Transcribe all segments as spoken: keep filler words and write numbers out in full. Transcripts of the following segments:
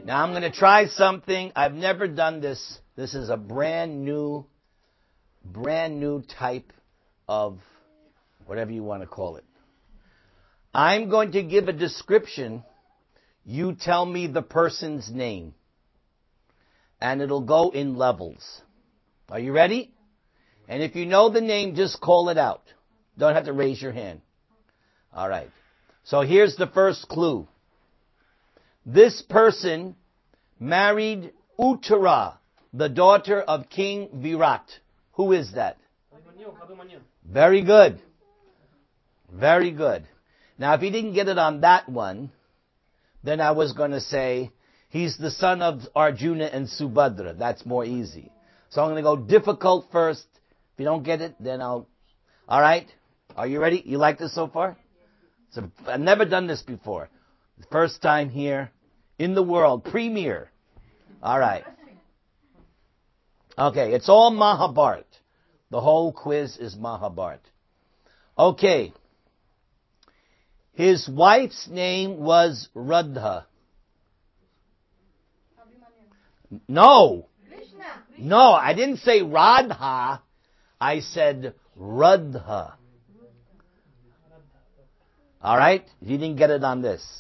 Now I'm going to try something. I've never done this. This is a brand new, brand new type of whatever you want to call it. I'm going to give a description. You tell me the person's name. And it'll go in levels. Are you ready? And if you know the name, just call it out. Don't have to raise your hand. All right. So here's the first clue. This person married Uttara, the daughter of King Virat. Who is that? Very good. Very good. Now, if he didn't get it on that one, then I was going to say he's the son of Arjuna and Subhadra. That's more easy. So I'm going to go difficult first. If you don't get it, then I'll... All right? Are you ready? You like this so far? So I've never done this before. First time here in the world. Premiere. All right. Okay, it's all Mahabharat. The whole quiz is Mahabharat. Okay. His wife's name was Radha. No. No, I didn't say Radha. I said Radha. All right? You didn't get it on this.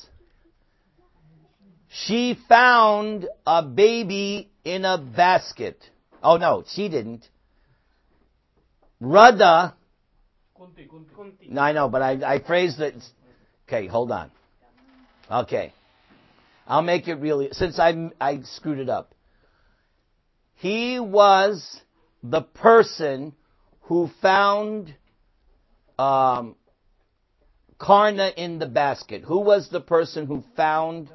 She found a baby in a basket. Oh, no, she didn't. Radha. No, I know, but I, I phrased it. Okay, hold on. Okay. I'll make it really, since I, I screwed it up. He was the person who found um, Karna in the basket. Who was the person who found?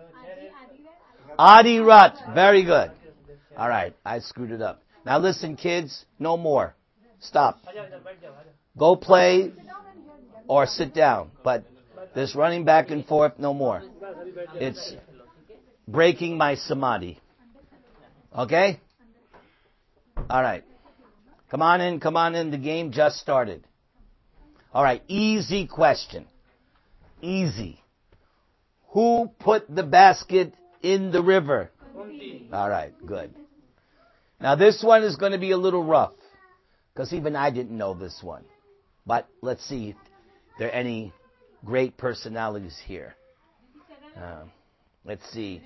Adirat. Very good. All right, I screwed it up. Now listen, kids, no more. Stop. Go play or sit down. But this running back and forth, no more. It's breaking my samadhi. Okay? All right. Come on in, come on in. The game just started. All right, easy question. Easy. Who put the basket in the river? All right, good. Now this one is going to be a little rough, because even I didn't know this one. But let's see if there are any great personalities here. Uh, let's see.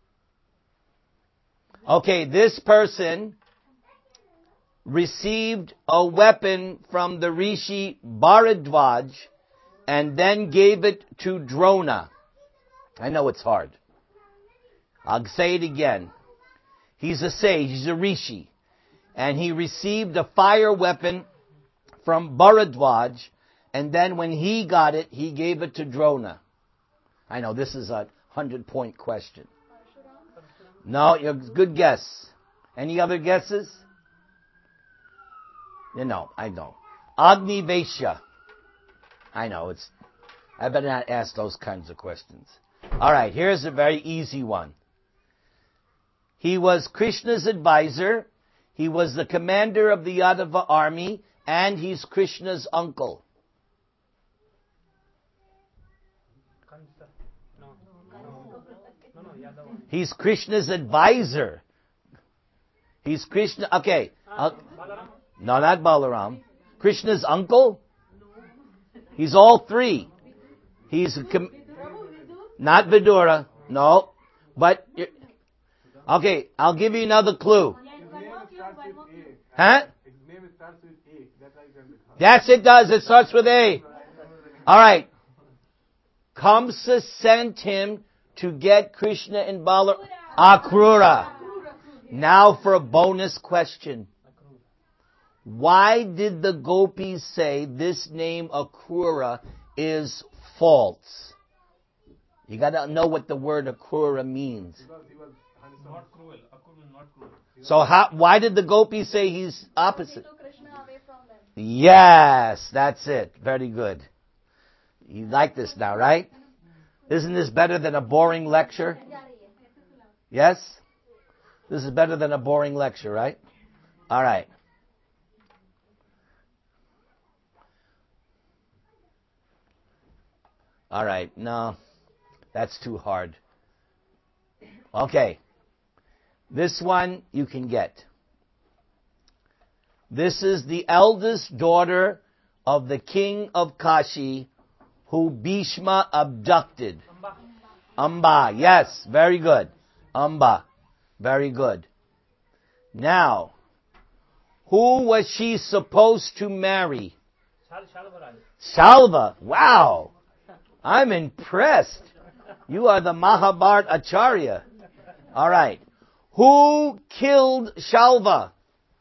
Okay, this person received a weapon from the Rishi Bharadwaj and then gave it to Drona. I know it's hard. I'll say it again. He's a sage, he's a Rishi. And he received a fire weapon from Bharadwaj, and then when he got it, he gave it to Drona. I know, this is a hundred-point question. No, you're, good guess. Any other guesses? You know, I know. Agni Vaishya. I know, it's... I better not ask those kinds of questions. All right, here's a very easy one. He was Krishna's advisor. He was the commander of the Yadava army, and he's Krishna's uncle. He's Krishna's advisor. He's Krishna. Okay. Uh, no, not Balaram. Krishna's uncle? He's all three. He's a com- not Vidura. No. But, okay, I'll give you another clue. Huh? Yes, it does. It starts with A. All right. Kamsa sent him to get Krishna and Balaram. Akrura. Now for a bonus question. Why did the gopis say this name Akrura is false? You got to know what the word Akrura means. Not cruel. Akrura not cruel. So how, why did the gopis say he's opposite? Yes, that's it. Very good. You like this now, right? Isn't this better than a boring lecture? Yes? This is better than a boring lecture, right? All right. All right. No, that's too hard. Okay. This one you can get. This is the eldest daughter of the king of Kashi, who Bhishma abducted. Amba. Amba, yes, very good. Amba, very good. Now, who was she supposed to marry? Shal Shalvaraj. Shalva, wow. I'm impressed. You are the Mahabharat Acharya. All right. Who killed Shalva?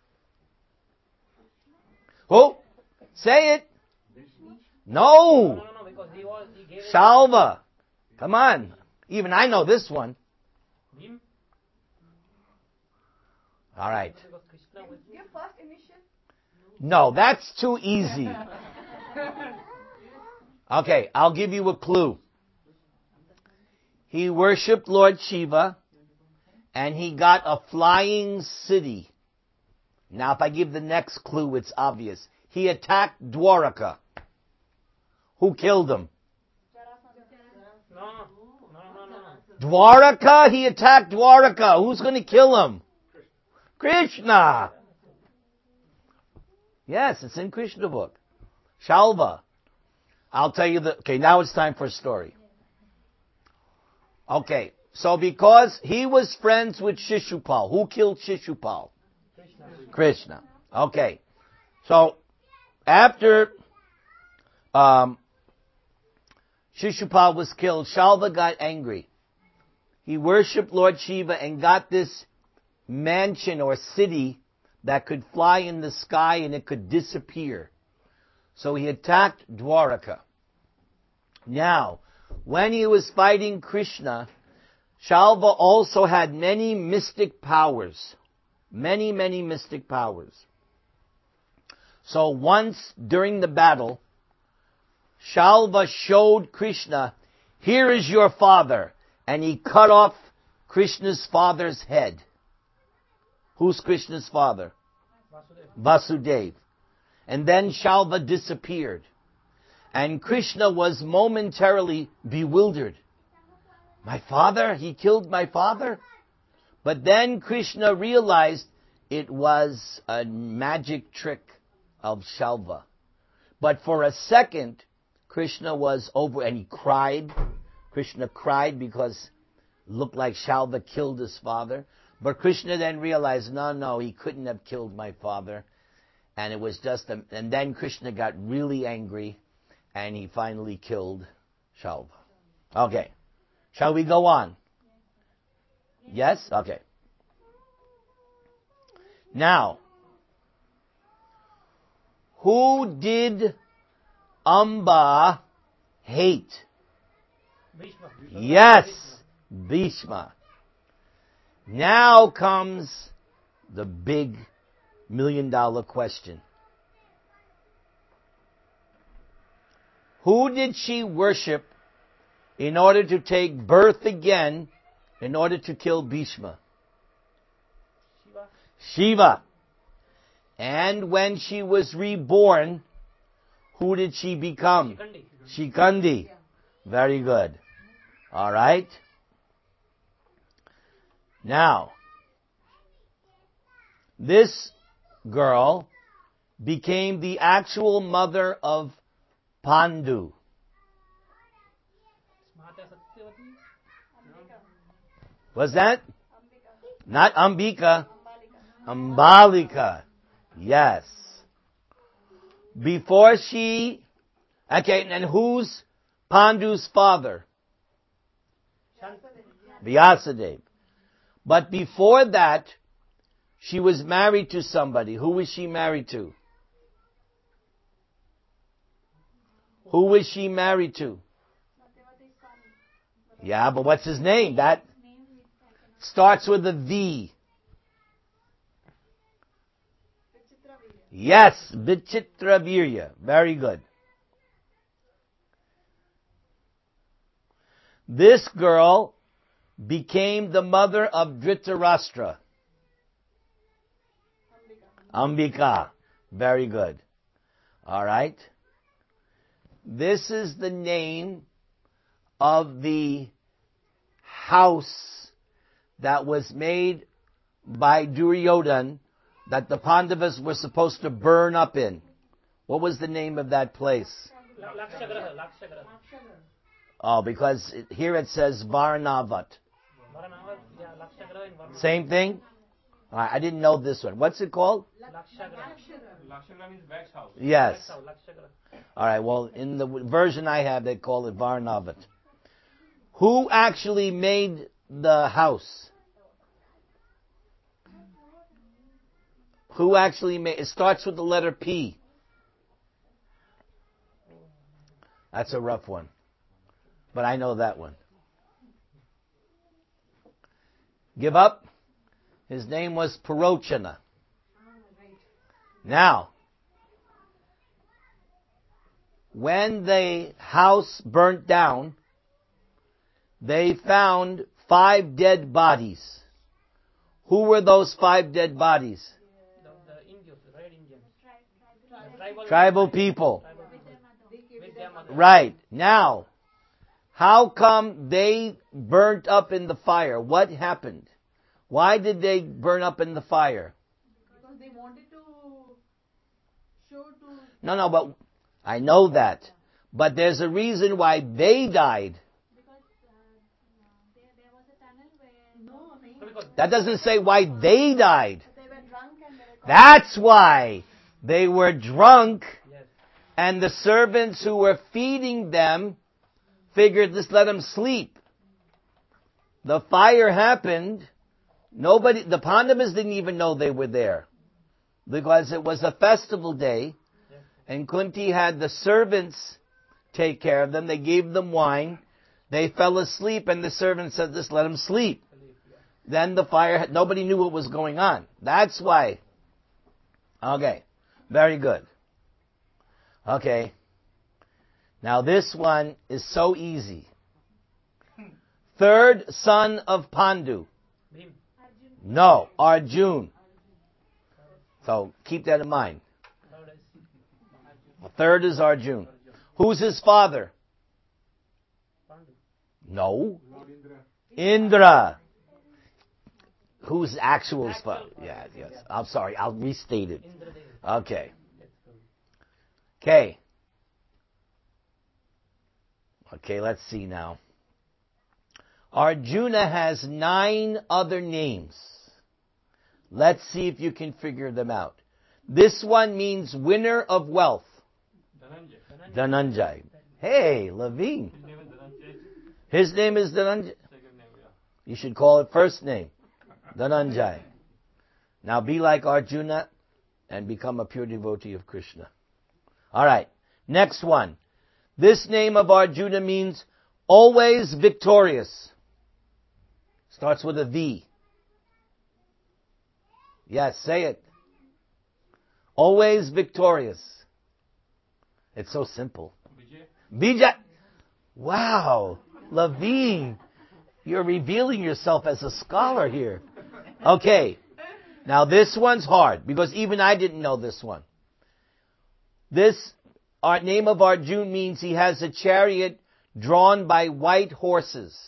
Who? Say it. No, No. no, no, because he was, he gave it- Shalva. Come on. Even I know this one. Bhim. All right. Because Krishna was. Give first initial. No, that's too easy. Okay, I'll give you a clue. He worshipped Lord Shiva, and he got a flying city. Now, if I give the next clue, it's obvious. He attacked Dwaraka. Who killed him? No, no, no, no, no. Dwaraka? He attacked Dwaraka. Who's going to kill him? Krishna. Yes, it's in Krishna book. Shalva. I'll tell you the... Okay, now it's time for a story. Okay, so because he was friends with Shishupal, who killed Shishupal? Krishna. Krishna. Okay, so after um, Shishupal was killed, Shalva got angry. He worshipped Lord Shiva and got this mansion or city that could fly in the sky and it could disappear. So he attacked Dwaraka. Now, when he was fighting Krishna, Shalva also had many mystic powers. Many, many mystic powers. So once during the battle, Shalva showed Krishna, here is your father. And he cut off Krishna's father's head. Who's Krishna's father? Vasudeva. Vasudeva. And then Shalva disappeared. And Krishna was momentarily bewildered. My father? He killed my father? But then Krishna realized it was a magic trick of Shalva. But for a second, Krishna was over and he cried. Krishna cried because it looked like Shalva killed his father. But Krishna then realized, no, no, he couldn't have killed my father. And it was just, a, and then Krishna got really angry and he finally killed Shalva. Okay. Shall we go on? Yes? Okay. Now, who did Amba hate? Bhishma. Yes, Bhishma. Now comes the big million dollar question. Who did she worship in order to take birth again, in order to kill Bhishma? Shiva. Shiva. And when she was reborn, who did she become? Shikandi. Shikandi. Very good. All right. Now, this girl became the actual mother of Pandu. Mata Satyavati. Was that? Ambika. Not Ambika. Ambalika. Ambalika. Yes. Before she... Okay, and who's Pandu's father? Vyasadeva. But before that, she was married to somebody. Who was she married to? Who was she married to? Satyavati's son. Yeah, but what's his name? That starts with a V. Vichitravirya. Yes, Vichitravirya. Very good. This girl became the mother of Dhritarashtra. Ambika. Ambika. Very good. All right. This is the name of the house that was made by Duryodhan that the Pandavas were supposed to burn up in? What was the name of that place? La- Lakshagraha, Lakshagraha. Oh, because it, here it says Varanavat. Varanavat, yeah, Lakshagraha in Varanavat. Same thing? I I didn't know this one. What's it called? Lakshagraha. Lakshagraha means wax house. Yes. That's how, Lakshagraha. All right, well, in the w- version I have, they call it Varanavat. Who actually made the house? Who actually made it? Starts with the letter P. That's a rough one. But I know that one. Give up? His name was Parochana. Now, when the house burnt down, they found five dead bodies. Who were those five dead bodies? The, the Indians, the red Indians. The tribal, Tribal people. tribal people. With their mother. Right. Now, how come they burnt up in the fire? What happened? Why did they burn up in the fire? Because they wanted to show to. No, no, but I know that. But there's a reason why they died. Because uh, there, there was a tunnel where No, nahi. Because That doesn't say why they died. They were drunk and they were. That's why they were drunk, yes, and the servants who were feeding them figured, just let them sleep. The fire happened. Nobody, the Pandavas didn't even know they were there, because it was a festival day, yes. and Kunti had the servants take care of them. They gave them wine. They fell asleep, and the servant said, just let them sleep. Believe, yeah. Then the fire, had- nobody knew what was going on. That's why. Okay. Very good. Okay. Now this one is so easy. Third son of Pandu. Bhim. No, Arjun. So keep that in mind. Third is The third is Arjun. Who's his father? Pandu. No. Indra. Who's actual Actual father? father. Yeah, yes. I'm sorry. I'll restate it. Indradev. Okay. Let's go. Okay. Okay, let's see now. Arjuna has nine other names. Let's see if you can figure them out. This one means winner of wealth. Dhananjay. Dhananjay. Hey, Levine. His name is Dhananjay. His name is Dhananjay. Second name, yeah. You should call it first name. Dhananjay. Now be like Arjuna and become a pure devotee of Krishna. Alright. Next one. This name of Arjuna means always victorious. Starts with a V. Yes, say it. Always victorious. It's so simple. Vijay. Bija. Wow. Levine. You're revealing yourself as a scholar here. Okay. Now this one's hard because even I didn't know this one. This our name of Arjun means he has a chariot drawn by white horses.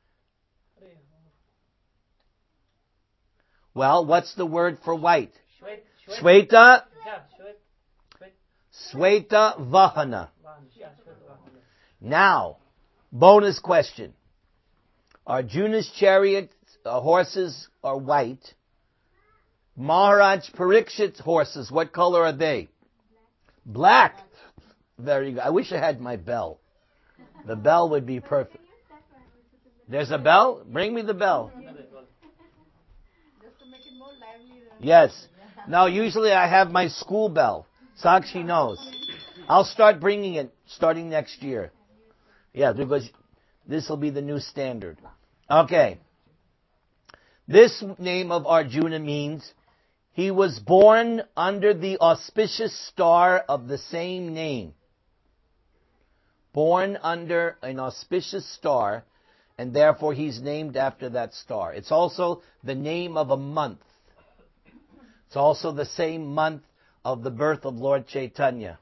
Well, what's the word for white? Shwet. Shwet. Shweta, Yeah, Shwet. Shwet. Sweta Vahana. Vahan. Yeah, Shwet Vahan. Now, bonus question. Arjuna's chariot uh, horses are white. Maharaj Parikshit's horses, what color are they? Black. Very good. I wish I had my bell. The bell would be perfect. There's a bell? Bring me the bell. Just to make it more lively. than- Yes. Now, usually I have my school bell. Sakshi knows. I'll start bringing it starting next year. Yeah, because this will be the new standard. Okay. This name of Arjuna means he was born under the auspicious star of the same name. Born under an auspicious star, and therefore he's named after that star. It's also the name of a month. It's also the same month of the birth of Lord Chaitanya.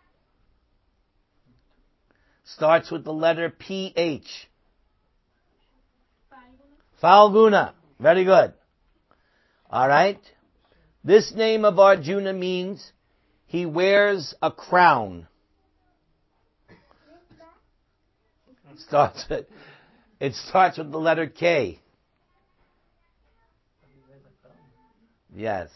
Starts with the letter P H. Falguna. Very good. All right? This name of Arjuna means he wears a crown. Starts with, it starts with the letter K. Yes.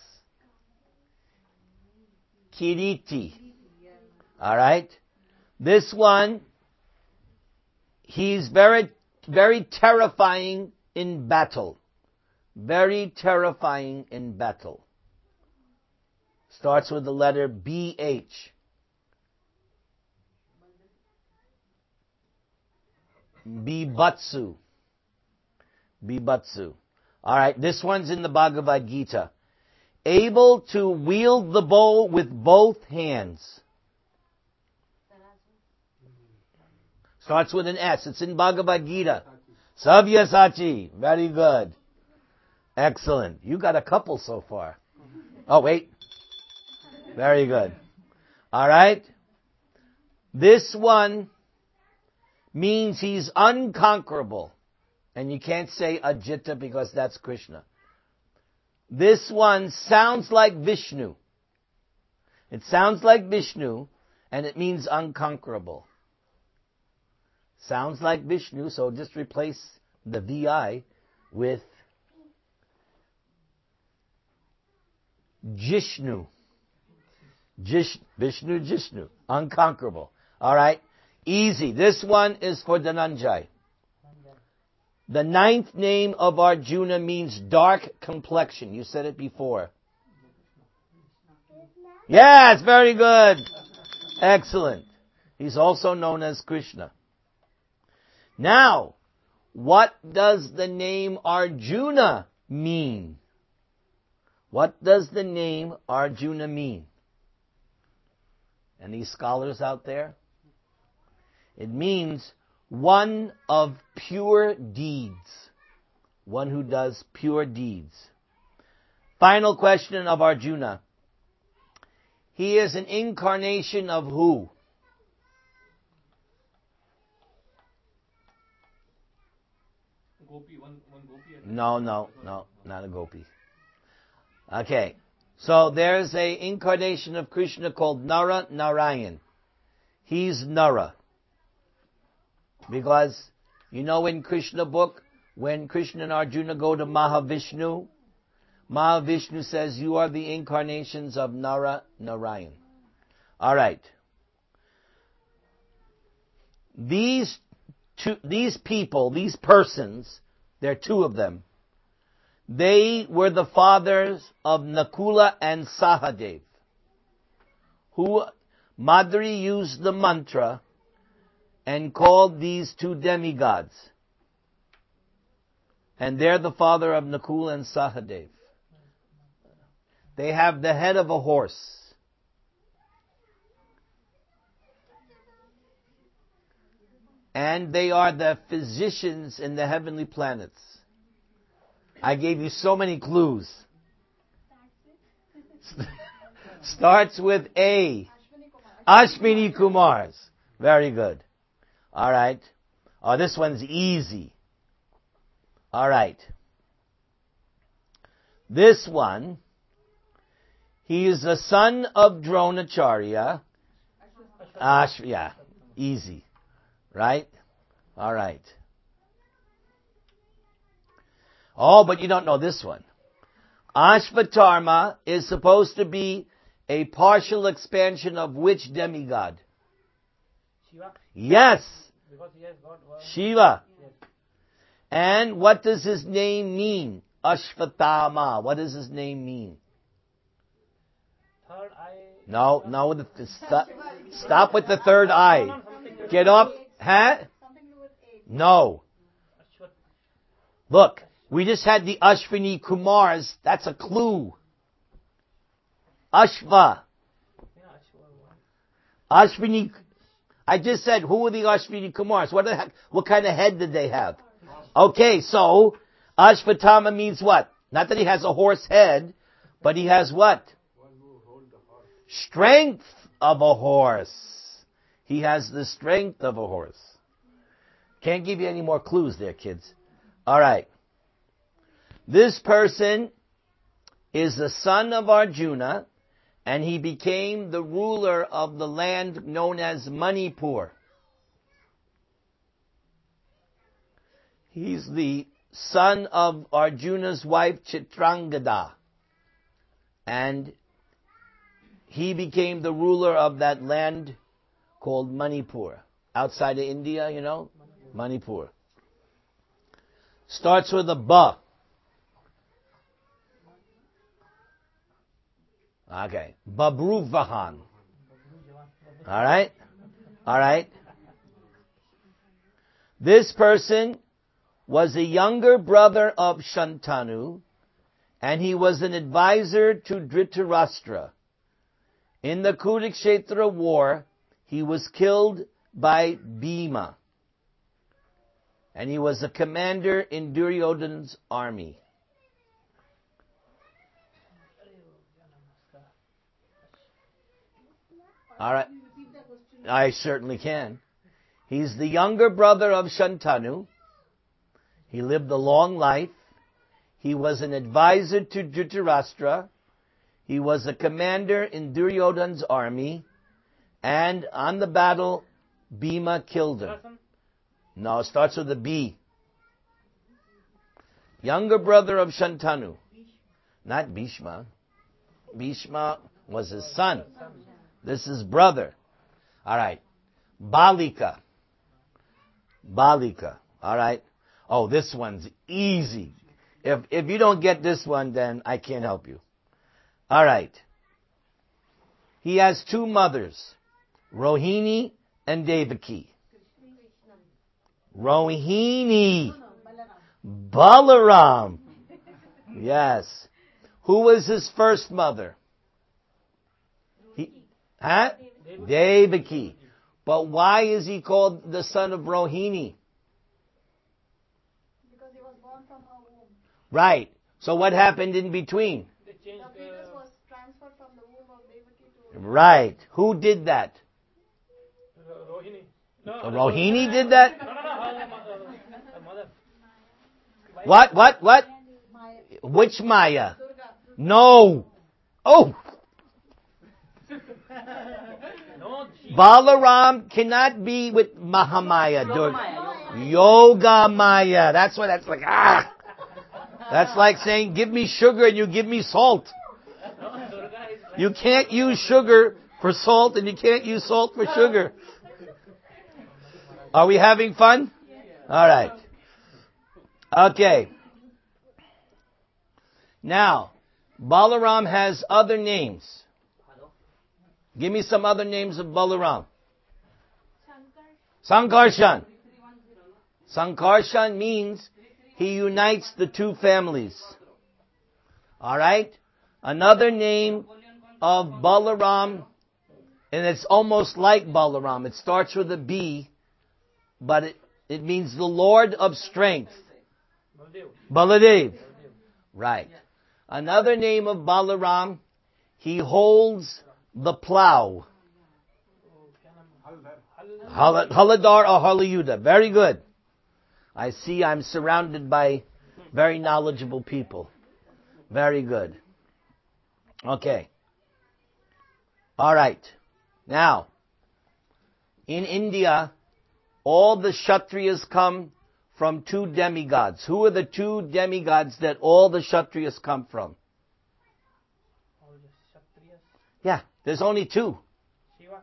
Kiriti. All right? This one, he's very, very terrifying in battle. Very terrifying in battle. Starts with the letter B H. Bibatsu. Bibatsu. Alright, this one's in the Bhagavad Gita. Able to wield the bow with both hands. Starts with an S. It's in Bhagavad Gita. Sabyasachi. Very good. Excellent. You got a couple so far. Oh, wait. Very good. Alright. This one means he's unconquerable. And you can't say Ajita because that's Krishna. This one sounds like Vishnu. It sounds like Vishnu, and it means unconquerable. Sounds like Vishnu, so just replace the V I with Jishnu. Jish, Vishnu, Jishnu. Unconquerable. Alright? Easy. This one is for Dhananjay. The ninth name of Arjuna means dark complexion. You said it before. Yes, very good. Excellent. He's also known as Krishna. Now, what does the name Arjuna mean? What does the name Arjuna mean? Any scholars out there? It means one of pure deeds. One who does pure deeds. Final question of Arjuna. He is an incarnation of who? Gopi, one, one Gopi. I think. No, no, no, not a gopi. Okay. So there's a incarnation of Krishna called Nara Narayan. He's Nara. Because, you know in Krishna book, when Krishna and Arjuna go to Mahavishnu, Mahavishnu says, you are the incarnations of Nara Narayan. Alright. These two, these people, these persons, there are two of them, they were the fathers of Nakula and Sahadev, who Madri used the mantra and called these two demigods. And they're the father of Nakula and Sahadev. They have the head of a horse. And they are the physicians in the heavenly planets. I gave you so many clues. Starts with A. Ashwini Kumars. Very good. All right. Oh, this one's easy. All right. This one, he is the son of Dronacharya. Ash, yeah, easy. Right? All right. Oh, but you don't know this one. Ashvatarma is supposed to be a partial expansion of which demigod? Shiva, Yes, because he has got one. Shiva. Yes. And what does his name mean? Ashvatthama. What does his name mean? Third eye. No, no, the, the, stop, stop with the third eye. Get off. Huh? Something to do with eight. No. Ashwat. Look, we just had the Ashwini Kumars. That's a clue. Ashva. Yeah, Ashwa one. Ashwini. I just said, who are the Ashwini Kumars? What the heck? What kind of head did they have? Okay, so Ashvatthama means what? Not that he has a horse head, but he has what? Strength of a horse. He has the strength of a horse. Can't give you any more clues there, kids. All right. This person is the son of Arjuna, and he became the ruler of the land known as Manipur. He's the son of Arjuna's wife Chitrangada, and he became the ruler of that land called Manipur. Outside of India, you know, Manipur. Starts with a ba. Okay. Babruvahan. Alright? Alright. This person was a younger brother of Shantanu, and he was an advisor to Dhritarashtra. In the Kurukshetra war, he was killed by Bhima, and he was a commander in Duryodhana's army. All right, I certainly can. He's the younger brother of Shantanu. He lived a long life. He was an advisor to Dhritarashtra. He was a commander in Duryodhana's army. And on the battle, Bhima killed him. No, it starts with a B. Younger brother of Shantanu. Not Bhishma. Bhishma was his son. This is brother. All right. Balika. Balika. All right. Oh, this one's easy. If if you don't get this one, then I can't help you. All right. He has two mothers, Rohini and Devaki. Rohini. Balaram. Yes. Who was his first mother? He, huh? Devaki. But why is he called the son of Rohini? Because he was born from her womb. Right. So what happened in between? The fetus was transferred from the womb of Devaki to... Right. Who did that? Rohini. Rohini did that? No, no, no. Her, her mother. What? What? What? Which Maya? No. Oh. No, she, Balaram cannot be with Mahamaya. Yoga, Yoga Maya. That's what that's like. Ah. That's like saying, give me sugar and you give me salt. You can't use sugar for salt and you can't use salt for sugar. Are we having fun? All right. Okay. Now, Balaram has other names. Give me some other names of Balaram. Sankarshan. Sankarshan means he unites the two families. Alright? Another name of Balaram, and it's almost like Balaram. It starts with a B, but it, it means the Lord of Strength. Baladev. Right. Another name of Balaram, he holds the plow. Hal- Haladar or Halayuda. Very good. I see I'm surrounded by very knowledgeable people. Very good. Okay. All right. Now, in India, all the Kshatriyas come from two demigods. Who are the two demigods that all the Kshatriyas come from? all the Kshatriyas. Yeah, there's only two. Shiva.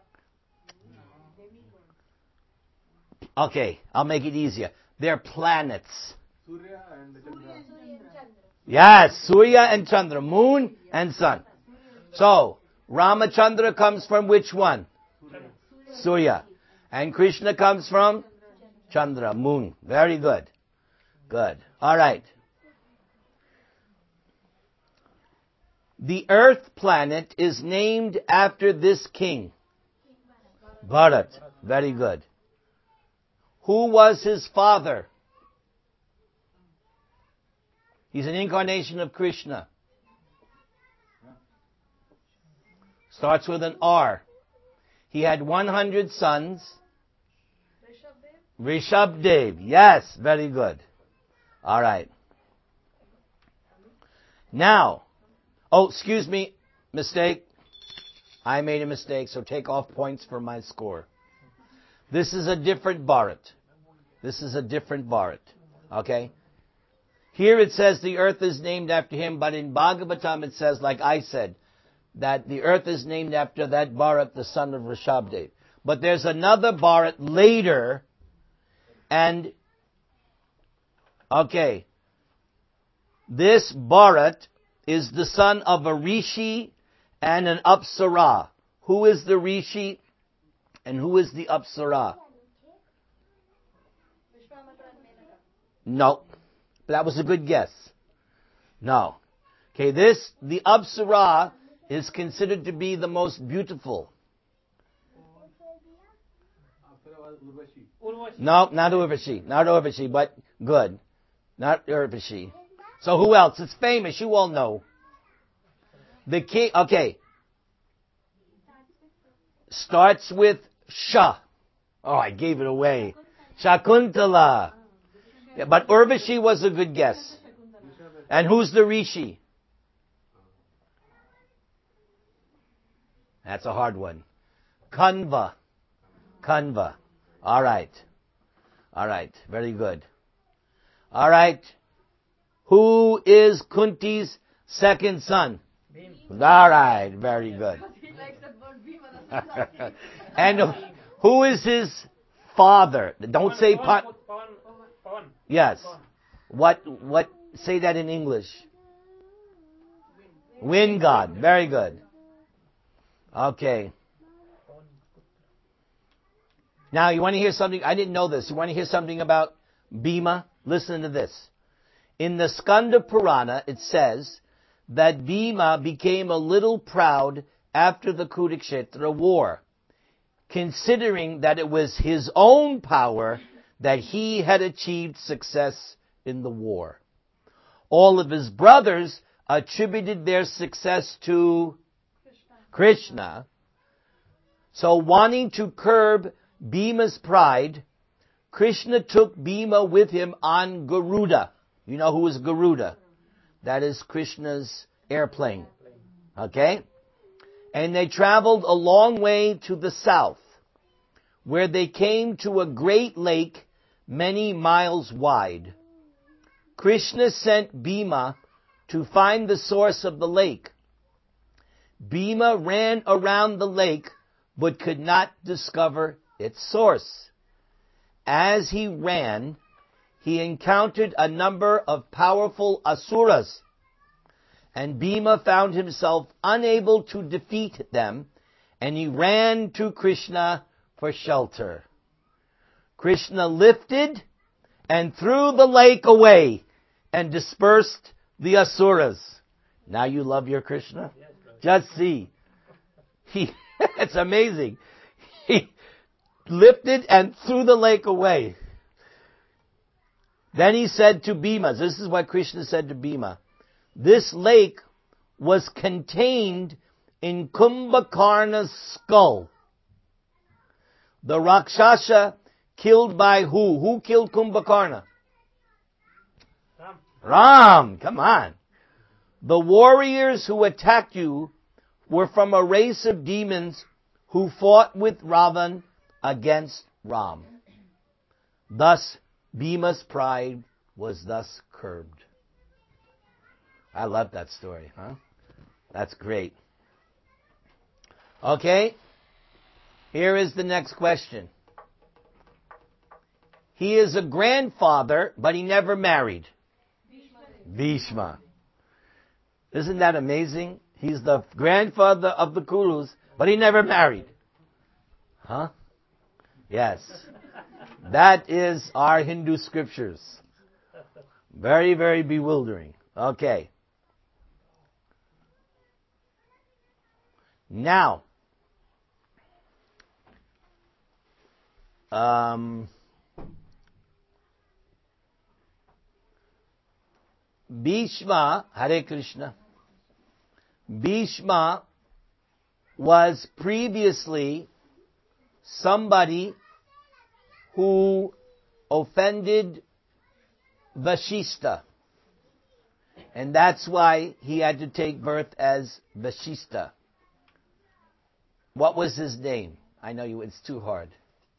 Okay, I'll make it easier. They're planets. Surya and Chandra. Yes, Surya and Chandra, moon and sun. So, Ramachandra comes from which one? Surya. And Krishna comes from Chandra, moon. Very good. Good. All right. The Earth planet is named after this king. Bharat. Very good. Who was his father? He's an incarnation of Krishna. Starts with an R. He had one hundred sons. Rishabdev. Yes, very good. All right. Now, Oh, excuse me. Mistake. I made a mistake, so take off points for my score. This is a different Bharat. This is a different Bharat. Okay? Here it says the earth is named after him, but in Bhagavatam it says, like I said, that the earth is named after that Bharat, the son of Rishabdev. But there's another Bharat later, and, okay, this Bharat is the son of a Rishi and an Apsara. Who is the Rishi and who is the Apsara? No. That was a good guess. No. Okay, this, the Apsara is considered to be the most beautiful. No, not Urvashi. Not Urvashi, but good. Not Urvashi. So who else? It's famous. You all know. The king, okay. Starts with Sha. Oh, I gave it away. Shakuntala. Yeah, but Urvashi was a good guess. And who's the Rishi? That's a hard one. Kanva. Kanva. All right. All right. Very good. All right. Who is Kunti's second son? All right. Very good. And who is his father? Don't Pawan, say Pawan, Pat. Pawan, Pawan. Yes. Pawan. What? What? Say that in English. Wind god. Very good. Okay. Now, you want to hear something? I didn't know this. You want to hear something about Bhima? Listen to this. In the Skanda Purana, it says that Bhima became a little proud after the Kurukshetra war, considering that it was his own power that he had achieved success in the war. All of his brothers attributed their success to Krishna. So, wanting to curb Bhima's pride, Krishna took Bhima with him on Garuda. You know who is Garuda? That is Krishna's airplane. Okay? And they traveled a long way to the south, where they came to a great lake many miles wide. Krishna sent Bhima to find the source of the lake. Bhima ran around the lake, but could not discover its source. As he ran, he encountered a number of powerful asuras, and Bhima found himself unable to defeat them, and he ran to Krishna for shelter. Krishna lifted and threw the lake away and dispersed the asuras. Now you love your Krishna? Just see. He, it's amazing. He lifted and threw the lake away. Then he said to Bhima, this is what Krishna said to Bhima, this lake was contained in Kumbhakarna's skull. The Rakshasa killed by who? Who killed Kumbhakarna? Ram. Ram, come on. The warriors who attacked you were from a race of demons who fought with Ravan against Ram. Thus, Bhima's pride was thus curbed. I love that story, huh? That's great. Okay, here is the next question. He is a grandfather, but he never married. Bhishma. Isn't that amazing? He's the grandfather of the Kurus, but he never married. Huh? Yes. That is our Hindu scriptures. Very, very bewildering. Okay. Now, um, Bhishma, Hare Krishna, Bhishma was previously somebody who offended Vashishta. And that's why he had to take birth as Vashista. What was his name? I know you, it's too hard.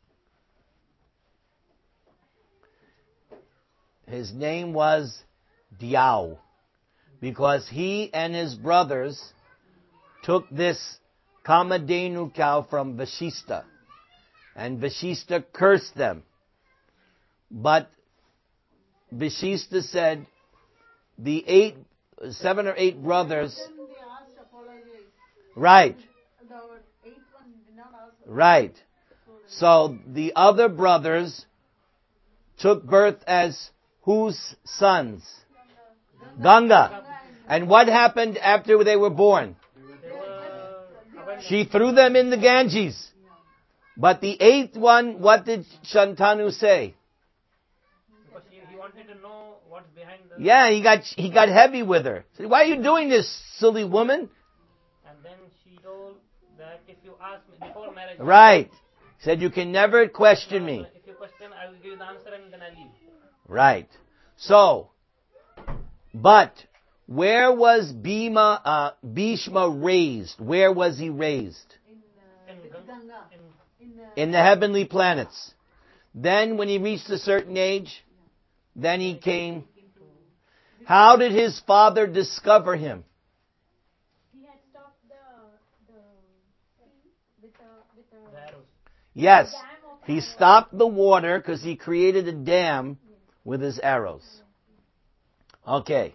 His name was Diao, because he and his brothers took this Kamadhenu cow from Vashista, and Vashista cursed them. But Vashista said, the eight, seven or eight brothers, Then they asked apologies. right, The eighth one did not ask. right. So the other brothers took birth as whose sons? Ganga. And what happened after they were born? They were abandoned She threw them in the Ganges. But the eighth one, what did Shantanu say? because he, he wanted to know what's behind the. Yeah, he got he got heavy with her. Said, why are you doing this, silly woman? And then she told that if you ask me before marriage. Right. Said, you can never question me. If you question, I will give you the answer and then I leave. Right. So, but where was Bhima, uh, Bhishma raised? Where was he raised? In, uh, In with Gang- Ganga. in- In, uh, In the heavenly planets. Then when he reached a certain age, then he came. How did his father discover him? He had stopped the the with the with the The arrows. Yes, dam of he arrows. stopped the water because he created a dam with his arrows. Okay.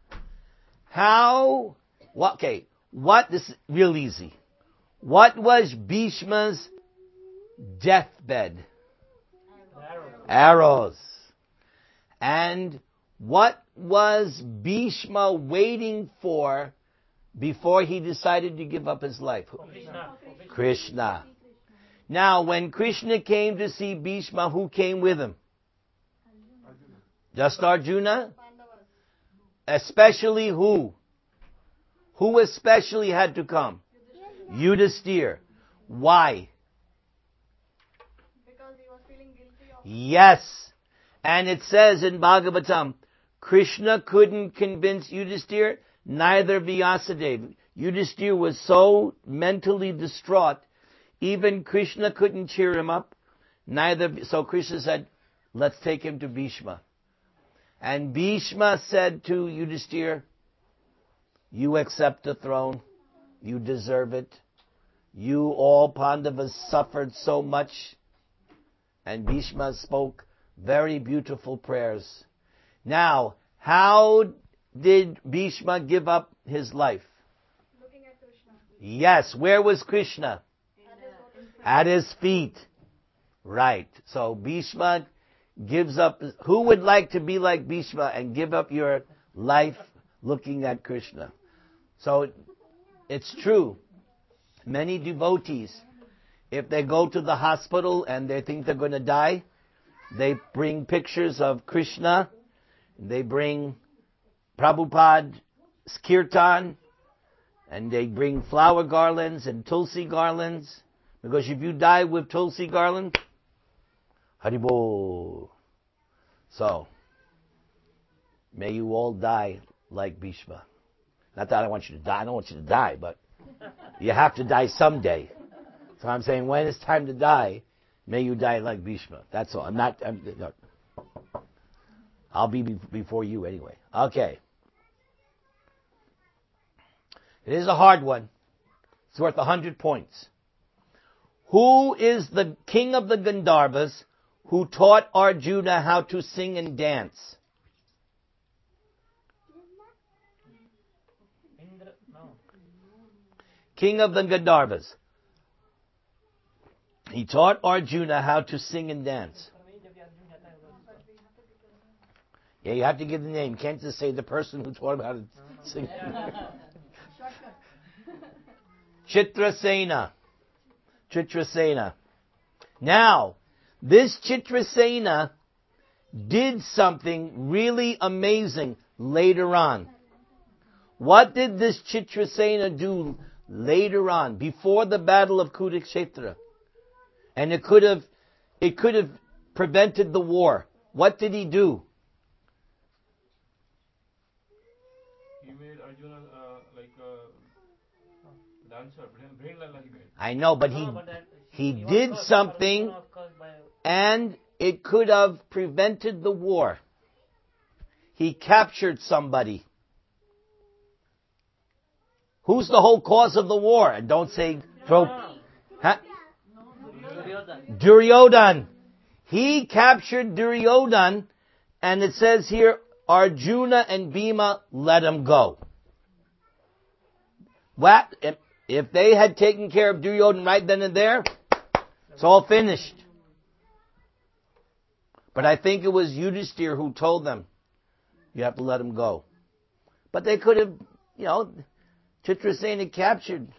How, what, okay, what, this is real easy. What was Bhishma's deathbed? The arrows. Arrows. And what was Bhishma waiting for before he decided to give up his life? Krishna. Krishna. Now, when Krishna came to see Bhishma, who came with him? Just Arjuna? Especially who? Who especially had to come? Yudhisthira. Why? because he was feeling guilty of. Yes. And it says in Bhagavatam, Krishna couldn't convince Yudhisthira, neither Vyasadeva. Yudhisthira was so mentally distraught, even Krishna couldn't cheer him up. Neither, so Krishna said, let's take him to Bhishma. And Bhishma said to Yudhisthira, you accept the throne. You deserve it. You, all Pandavas, suffered so much. And Bhishma spoke very beautiful prayers. Now, how did Bhishma give up his life? Looking at Krishna. Yes, where was Krishna? At his feet. Right. So Bhishma gives up. Who would like to be like Bhishma and give up your life looking at Krishna? So it's true. Many devotees, if they go to the hospital and they think they're going to die, they bring pictures of Krishna. They bring Prabhupada Kirtan, and they bring flower garlands and Tulsi garlands. Because if you die with Tulsi garland, Haribol. So, may you all die like Bhishma. Not that I want you to die. I don't want you to die, but you have to die someday. So I'm saying when it's time to die, may you die like Bhishma. That's all. I'm not. I'm, no. I'll be before you anyway. Okay. It is a hard one. It's worth a hundred points. Who is the king of the Gandharvas who taught Arjuna how to sing and dance? Indra, no. King of the Gandharvas. He taught Arjuna how to sing and dance. Yeah, you have to give the name. You can't just say the person who taught him how to sing. Chitrasena. Chitrasena. Now, this Chitrasena did something really amazing later on. What did this Chitrasena do later on, before the battle of Kurukshetra? And it could have, it could have prevented the war. What did he do? Arjuna uh, like uh, the answer. Brain lala he made. I know, but he No, but that, he was did cursed. something, Arjuna was cursed by- and it could have prevented the war. He captured somebody. Who's the whole cause of the war? And don't say throw. Huh? Duryodhana. Duryodhan. He captured Duryodhan, and it says here, Arjuna and Bhima let him go. What? If, if they had taken care of Duryodhan right then and there, it's all finished. But I think it was Yudhishthir who told them, you have to let him go. But they could have, you know, Chitrasena captured.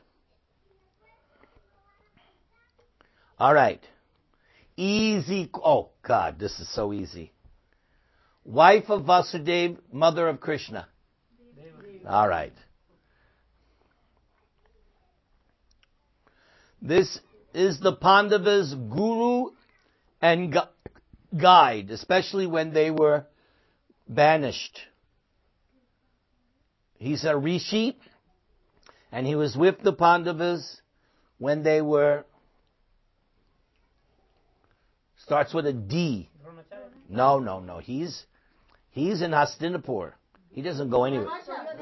All right. Easy. Oh, God, this is so easy. Wife of Vasudeva, mother of Krishna. All right. This is the Pandavas' guru and gu- guide, especially when they were banished. He's a rishi, and he was with the Pandavas when they were, starts with a D. No, no, no. He's he's in Hastinapur. He doesn't go anywhere.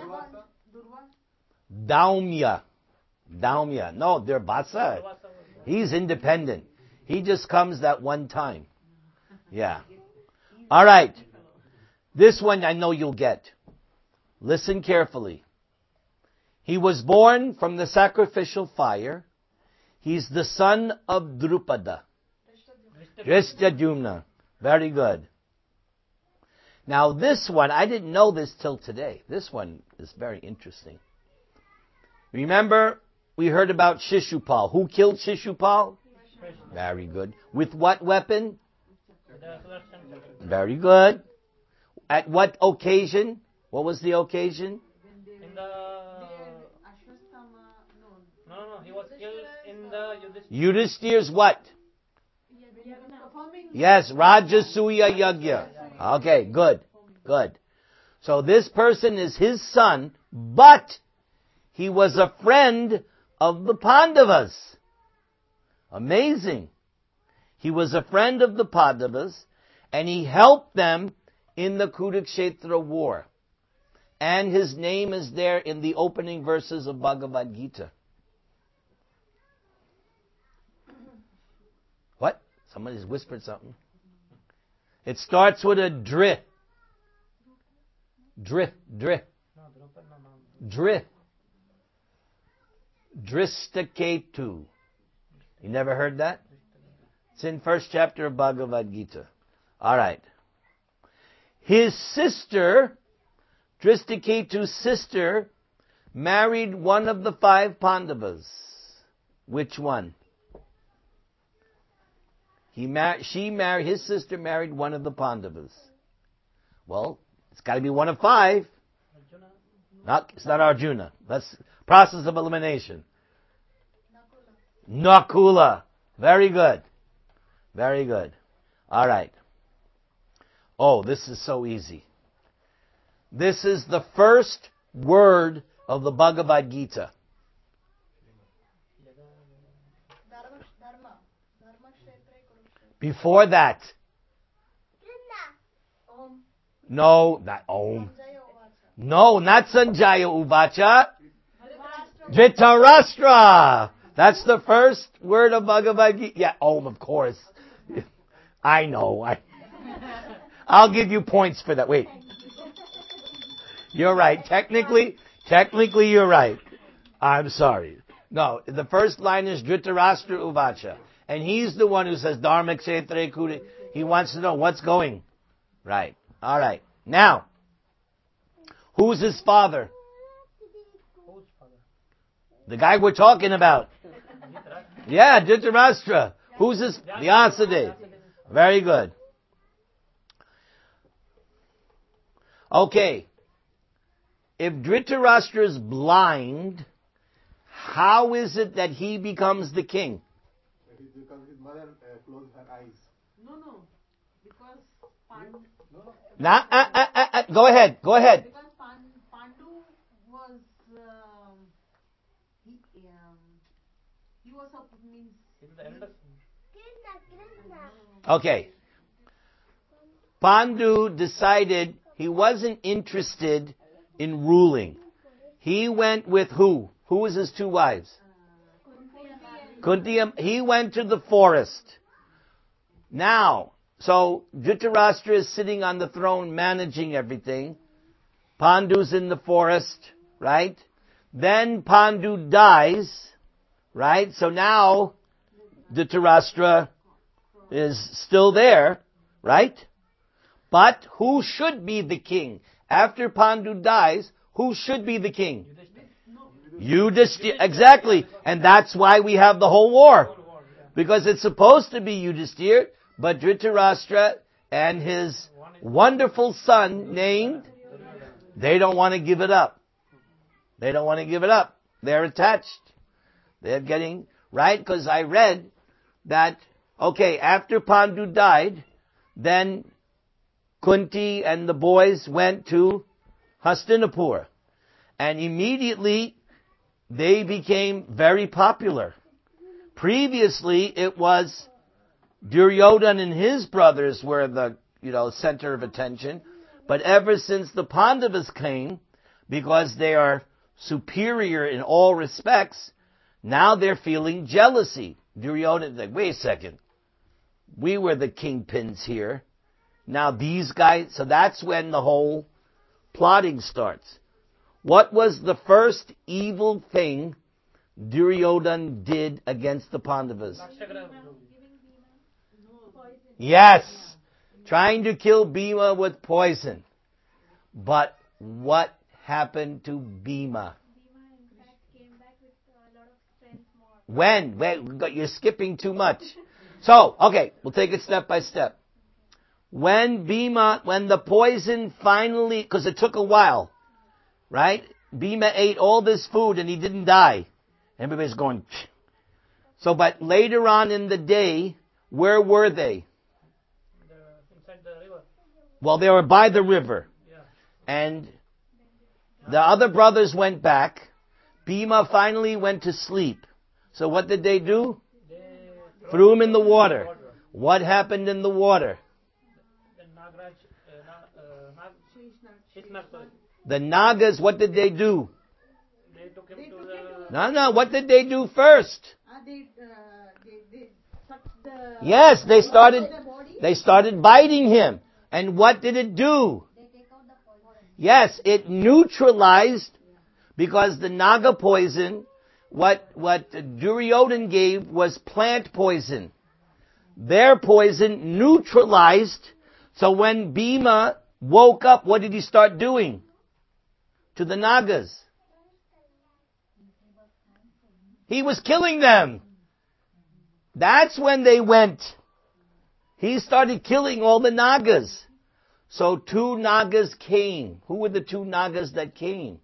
Daumya. Daumya. No, they're Vasa. He's independent. He just comes that one time. Yeah. All right. This one I know you'll get. Listen carefully. He was born from the sacrificial fire. He's the son of Drupada. Drishtadyumna. Very good. Now this one, I didn't know this till today. This one is very interesting. Remember, we heard about Shishupal. Who killed Shishupal? Very good. With what weapon? Very good. At what occasion? What was the occasion? In the... No, no, no. He was killed in the Yudhishthira. Yudhishthir's what? Yes, Rajasuya Yagya. Okay, good, good. So this person is his son, but he was a friend of the Pandavas. Amazing. He was a friend of the Pandavas, and he helped them in the Kurukshetra war. And his name is there in the opening verses of Bhagavad Gita. What? Somebody's whispered something. It starts with a dri. Dri, dri. Dri. Dristaketu. You never heard that? It's in first chapter of Bhagavad Gita. All right. His sister, Dristaketu's sister, married one of the five Pandavas. Which one? He mar- she married, his sister married one of the Pandavas. Well, it's got to be one of five. Not, it's not Arjuna. That's process of elimination. Nakula. Nakula. Very good. Very good. All right. Oh, this is so easy. This is the first word of the Bhagavad Gita. Before that. No, not Om. No, not Sanjaya Uvacha. Dhritarashtra. That's the first word of Bhagavad Gita. Yeah, Om, of course. I know. I, I'll give you points for that. Wait. You're right. Technically, technically you're right. I'm sorry. No, the first line is Dhritarashtra Uvacha. And he's the one who says, Dharma Kshetre Kuri. He wants to know what's going. Right. All right. Now, who's his father? The guy we're talking about. Yeah, Dhritarashtra. Who's his? Vyasadeva. Very good. Okay. If Dhritarashtra is blind, how is it that he becomes the king? Because his mother uh, closed her eyes. No, no. Because Pandu, Nah, uh, uh, uh, uh, go ahead, go ahead. because Pan, Pandu were um, he um, he was a means. He's the eldest. Okay. Pandu decided he wasn't interested in ruling. He went with who? Who was his two wives? Kunti. and- He went to the forest. Now, so Dhritarashtra is sitting on the throne managing everything. Pandu's in the forest, right? Then Pandu dies, right? So now Dhritarashtra is still there, right? But who should be the king? After Pandu dies, who should be the king? Yudhishthira. Exactly. And that's why we have the whole war. Because it's supposed to be Yudhishthira, but Dhritarashtra and his wonderful son named, they don't want to give it up. They don't want to give it up. They're attached. They're getting, right? Because I read that, okay, after Pandu died, then Kunti and the boys went to Hastinapur. And immediately they became very popular. Previously it was Duryodhana and his brothers were the, you know, center of attention. But ever since the Pandavas came, because they are superior in all respects, now they're feeling jealousy. Duryodhana, like, wait a second. We were the kingpins here. Now these guys, so that's when the whole plotting starts. What was the first evil thing Duryodhana did against the Pandavas? Yes, trying to kill Bhima with poison. But what happened to Bhima? When? When? You're skipping too much. So, okay, we'll take it step by step. When Bhima, when the poison finally, because it took a while, right? Bhima ate all this food and he didn't die. Everybody's going, psh. So, but later on in the day, where were they? The, inside the river. Well, they were by the river. Yeah. And the other brothers went back. Bhima finally went to sleep. So what did they do? They Threw him in the water. What happened in the water? The Nagraj, uh, Na, uh, Nag, Sheshnag, sorry. The Nagas, what did they do? They took him to the. No, no, what did they do first? Uh, they, uh, they, they sucked the. Yes, they started, the body. they started biting him. And what did it do? Yes, it neutralized, because the Naga poison, what, what Duryodhana gave was plant poison. Their poison neutralized, so when Bhima woke up, what did he start doing to the Nagas? He was killing them. That's when they went. He started killing all the Nagas. So two Nagas came. Who were the two Nagas that came?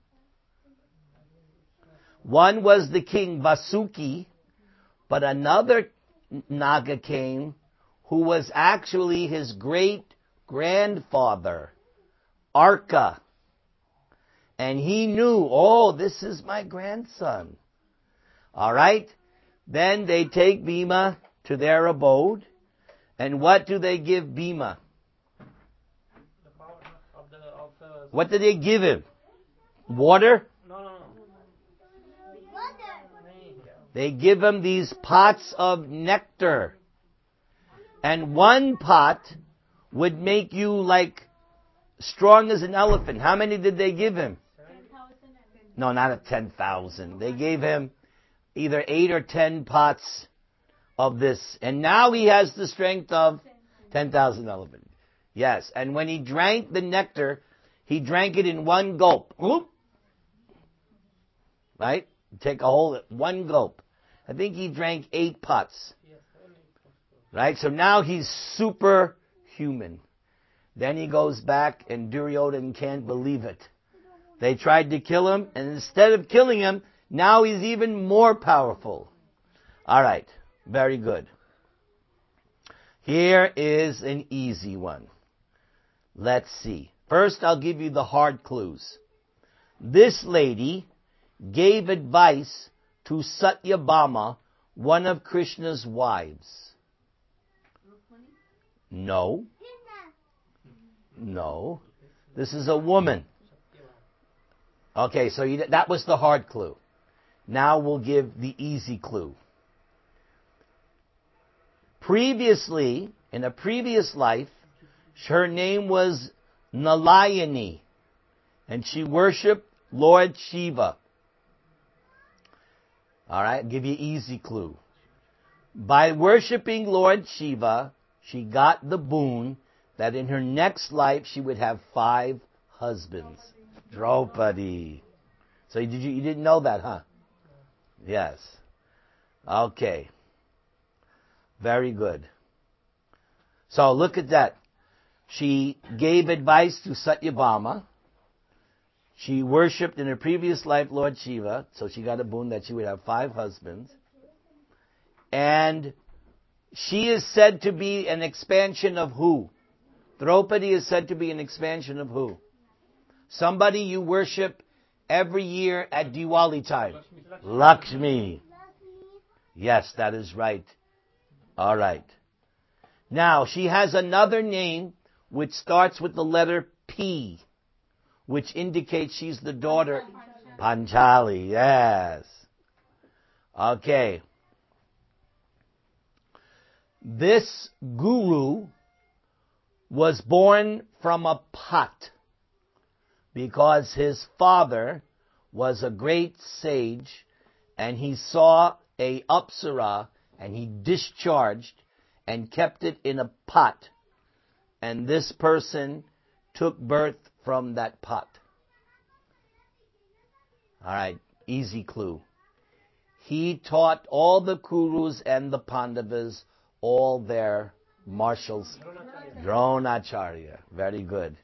One was the king Vasuki, but another Naga came who was actually his great grandfather, Arka. And he knew, oh, this is my grandson. Alright? Then they take Bhima to their abode. And what do they give Bhima? The power of the. Of the What did they give him? Water? no, no, no. They give him these pots of nectar. And one pot would make you like strong as an elephant. How many did they give him? No, not a ten thousand. They gave him either eight or ten pots of this. And now he has the strength of ten thousand elephants. Yes, and when he drank the nectar, he drank it in one gulp. Whoop. Right? Take a whole, one gulp. I think he drank eight pots. Right? So now he's superhuman. Then he goes back and Duryodhana can't believe it. They tried to kill him, and instead of killing him, now he's even more powerful. Alright, very good. Here is an easy one. Let's see. First, I'll give you the hard clues. This lady gave advice to Satyabhama, one of Krishna's wives? No. No. This is a woman. Okay, so you, that was the hard clue. Now we'll give the easy clue. Previously, in a previous life, her name was Nalayani, and she worshipped Lord Shiva. Alright, I'll give you an easy clue. By worshipping Lord Shiva, she got the boon that in her next life she would have five husbands. Draupadi. So did you, you didn't know that, huh? Yes. Okay. Very good. So look at that. She gave advice to Satyabhama. She worshipped in her previous life Lord Shiva, so she got a boon that she would have five husbands. And she is said to be an expansion of who? Draupadi is said to be an expansion of who? Somebody you worship every year at Diwali time. Lakshmi. Yes, that is right. All right. Now, she has another name which starts with the letter P, which indicates she's the daughter. Panchali, yes. Okay. This guru was born from a pot because his father was a great sage and he saw a apsara and he discharged and kept it in a pot, and this person took birth from that pot. Alright, easy clue. He taught all the Kurus and the Pandavas all their martial skills. Dronacharya. Very good.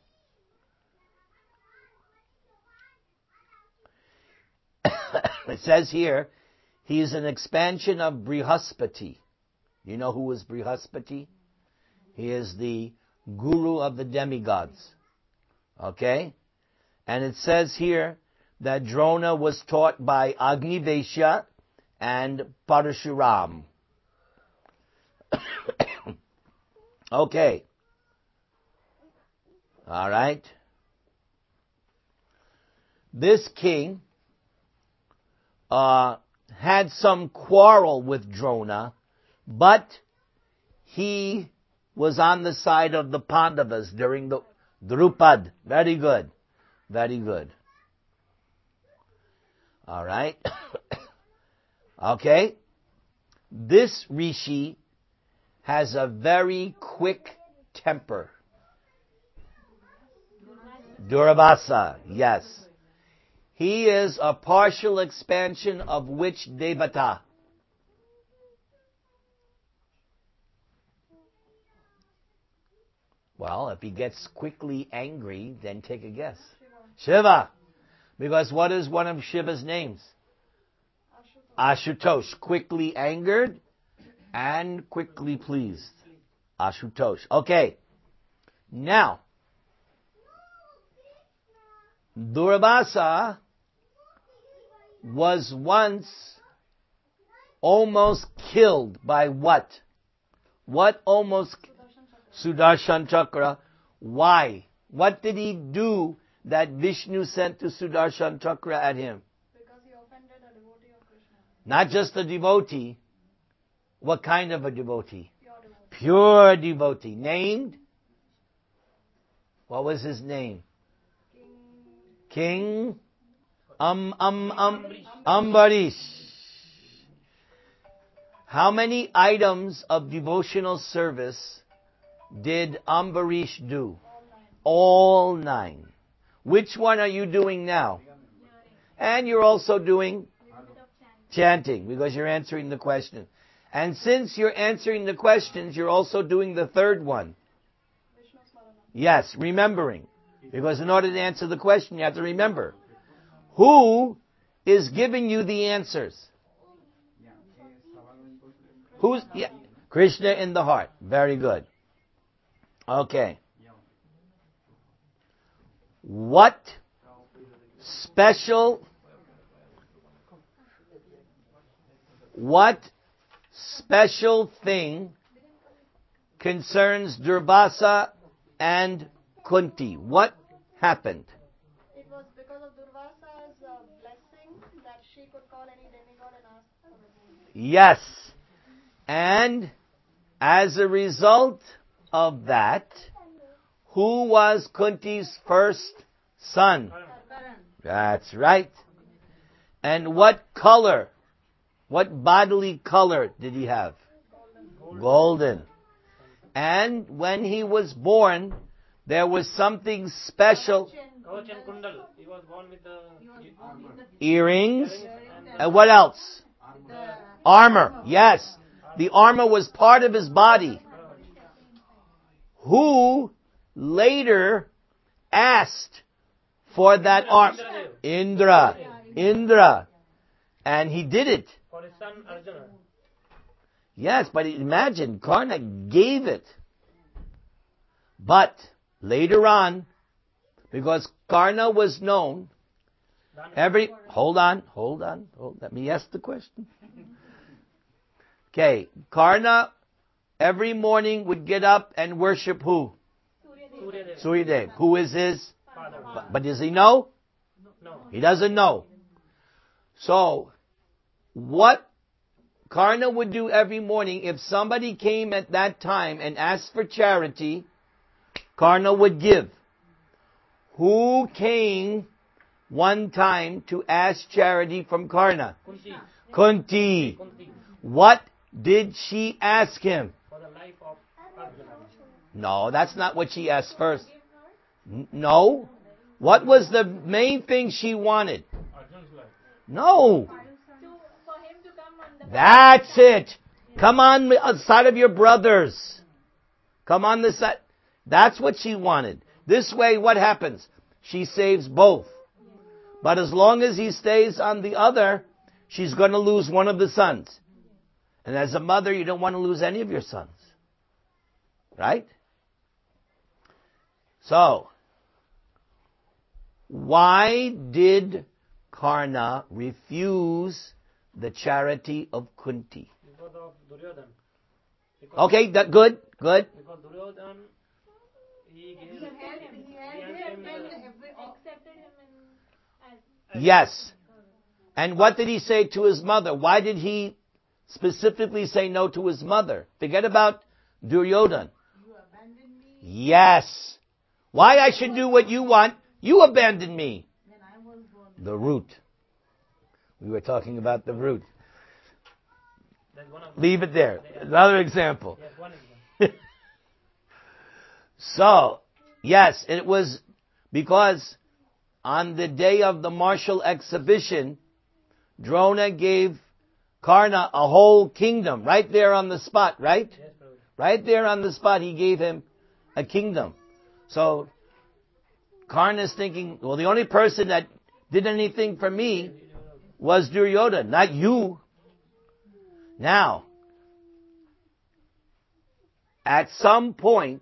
It says here, he is an expansion of Brihaspati. You know who was Brihaspati? He is the guru of the demigods. Okay? And it says here that Drona was taught by Agnivesha and Parashuram. Okay. All right. This king uh, had some quarrel with Drona, but he was on the side of the Pandavas during the Drupad. Very good. Very good. All right. Okay. This rishi has a very quick temper. Durvasa, yes. He is a partial expansion of which devata? Well, if he gets quickly angry, then take a guess. Shiva. Because what is one of Shiva's names? Ashutosh. Quickly angered and quickly pleased. Ashutosh. Okay. Now, Durvasa was once almost killed by what? What almost? Sudarshan Chakra. Why? What did he do that Vishnu sent to Sudarshan Chakra at him? Because he offended a devotee of Krishna. Not just a devotee. What kind of a devotee? Pure devotee. Pure devotee. Named? What was his name? King. King Um Um Um Ambarish. How many items of devotional service did Ambarish do? All nine. All nine. Which one are you doing now? And you're also doing chanting because you're answering the question. And since you're answering the questions, you're also doing the third one. Vishnu Smarana. Yes, remembering. Because in order to answer the question, you have to remember. Who is giving you the answers? Who's, yeah, Krishna in the heart. Very good. Okay. What special what special thing concerns Durvasa and Kunti? What happened? It was because of Durvasa's uh, blessing that she could call any demigod and ask for it. Yes. And as a result of that, who was Kunti's first son? That's right. And what color, what bodily color did he have? Golden. Golden. And when he was born, there was something special. Kavach and Kundal. He was born with the Earrings. And what else? Armor. Yes. The armor was part of his body. Who later asked for that armor? Indra. Indra. And he did it. for his son Arjuna. Yes, but imagine, Karna gave it. But later on, because Karna was known, every, hold on, hold on, hold, let me ask the question. Okay, Karna every morning would get up and worship who? Suryadev. Suryadev. Who is his? Father. But, but does he know? No. He doesn't know. So, what Karna would do every morning, if somebody came at that time and asked for charity, Karna would give. Who came one time to ask charity from Karna? Kunti. Kunti. Kunti. What did she ask him? For the life of Arjuna. No, that's not what she asked first. N- No. What was the main thing she wanted? Arjun's life. No. To, for him to come on the That's it. Come on the side of your brothers. Come on the side. That's what she wanted. This way, what happens? She saves both. But as long as he stays on the other, she's going to lose one of the sons. And as a mother, you don't want to lose any of your sons. Right? So, why did Karna refuse the charity of Kunti? Because of Duryodhan. Because, Okay, that good, good. because Duryodhan, he gave, He had, he had, he he had had him made the- every, accepted him in as Yes. And what did he say to his mother? Why did he specifically say no to his mother? Forget about Duryodhan. you abandoned me Yes. Why I should do what you want? You abandoned me. when I was born. The root. We were talking about the root. That's one of Leave it there. Another example. Yes, one example. So, yes, it was because on the day of the martial exhibition, Drona gave Karna a whole kingdom right there on the spot, right? Yes, Prabhu. Right there on the spot, he gave him a kingdom. So, Karna's thinking, well, the only person that did anything for me was Duryodhana, not you. Now, at some point,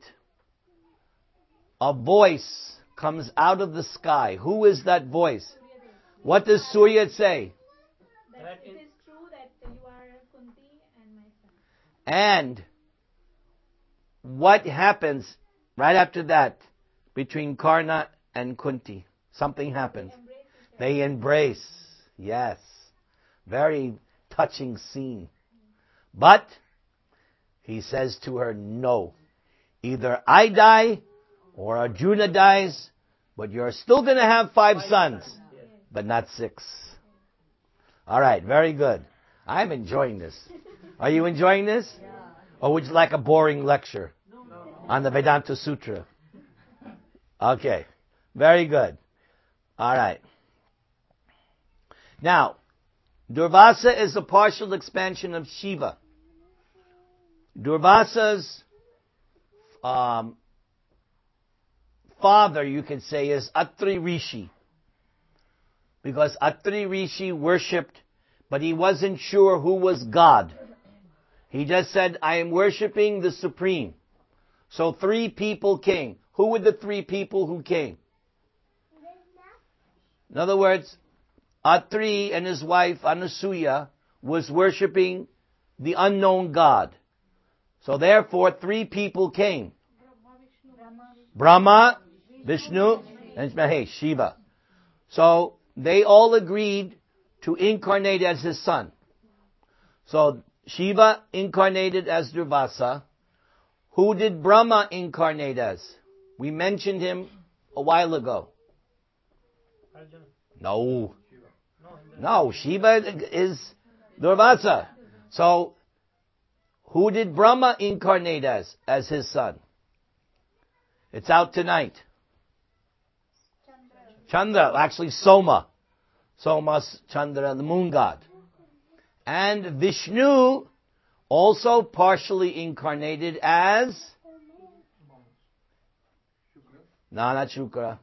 a voice comes out of the sky. Who is that voice? What does Surya say? that That it in- is true that you are Kunti and my son. And what happens right after that between Karna and Kunti? Something happens. They embrace. Yes. Very touching scene. But he says to her, no. Either I die or Arjuna dies, but you're still going to have five sons, but not six. All right, very good. I'm enjoying this. Are you enjoying this? Or would you like a boring lecture on the Vedanta Sutra? Okay, very good. All right. Now, Durvasa is a partial expansion of Shiva. Durvasa's um, father, you could say, is Atri Rishi. Because Atri Rishi worshipped, but he wasn't sure who was God. He just said, I am worshipping the Supreme. So three people came. Who were the three people who came? In other words, Atri and his wife Anasuya was worshiping the unknown God. So therefore, three people came. Brahma, Vishnu, and Mahesh, Shiva. So they all agreed to incarnate as his son. So Shiva incarnated as Durvasa. Who did Brahma incarnate as? We mentioned him a while ago. Arjuna. No. No, in the- No, Shiva is Durvasa. So, who did Brahma incarnate as, as his son? It's out tonight. Chandra, actually Soma. Soma's Chandra, the moon god. And Vishnu also partially incarnated as... No, not Shukra.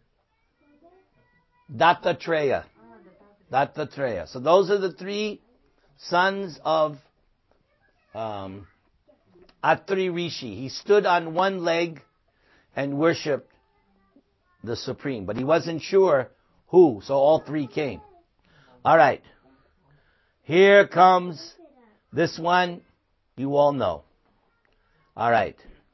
Dattatreya. Dattatreya. So those are the three sons of um, Atri Rishi. He stood on one leg and worshipped the Supreme, but he wasn't sure who, so all three came. All right. Here comes this one you all know. All right.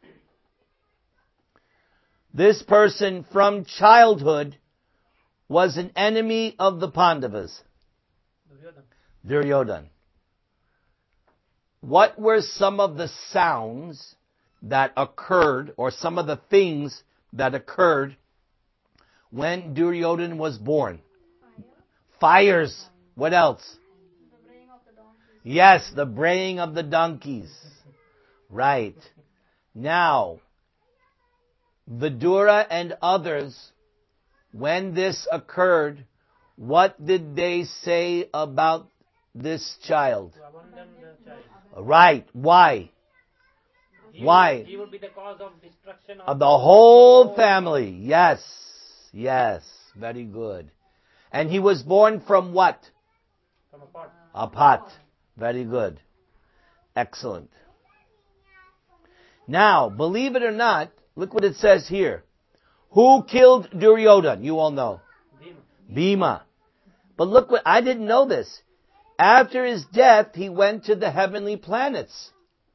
This person from childhood was an enemy of the Pandavas. Duryodhana. Duryodhana. What were some of the sounds that occurred, or some of the things that occurred when Duryodhana was born? Fires. What else? The braying of the donkeys. Yes, the braying of the donkeys. Right. Now, Vidura and others, when this occurred, what did they say about this child? To abandon the child. Right. Why? He Why? Would, he would be the cause of destruction of, Of the whole family. Yes. Yes. Very good. And he was born from what? From a pot. A pot. Very good. Excellent. Now, believe it or not, look what it says here. Who killed Duryodhana? You all know. Bhima. Bhima. But look what, I didn't know this. After his death, he went to the heavenly planets.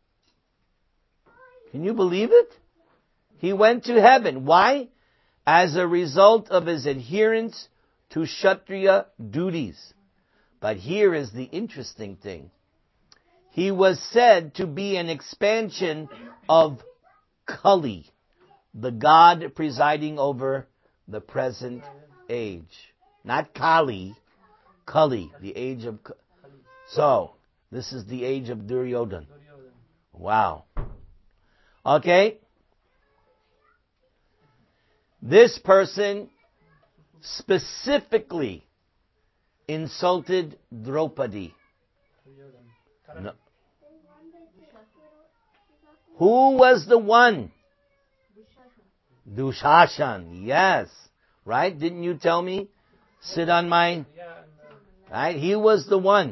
Can you believe it? He went to heaven. Why? As a result of his adherence to Kshatriya duties. But here is the interesting thing. He was said to be an expansion of Kali, the god presiding over the present age. Not Kali, Kali, the age of... Ka- So, this is the age of Duryodhana. Duryodhana. Wow. Okay? This person specifically insulted Draupadi. Duryodhana. No. Who was the one? Dushashan. Yes. Right? Didn't you tell me? Sit on my... Yeah, and, uh, Right? He was the one.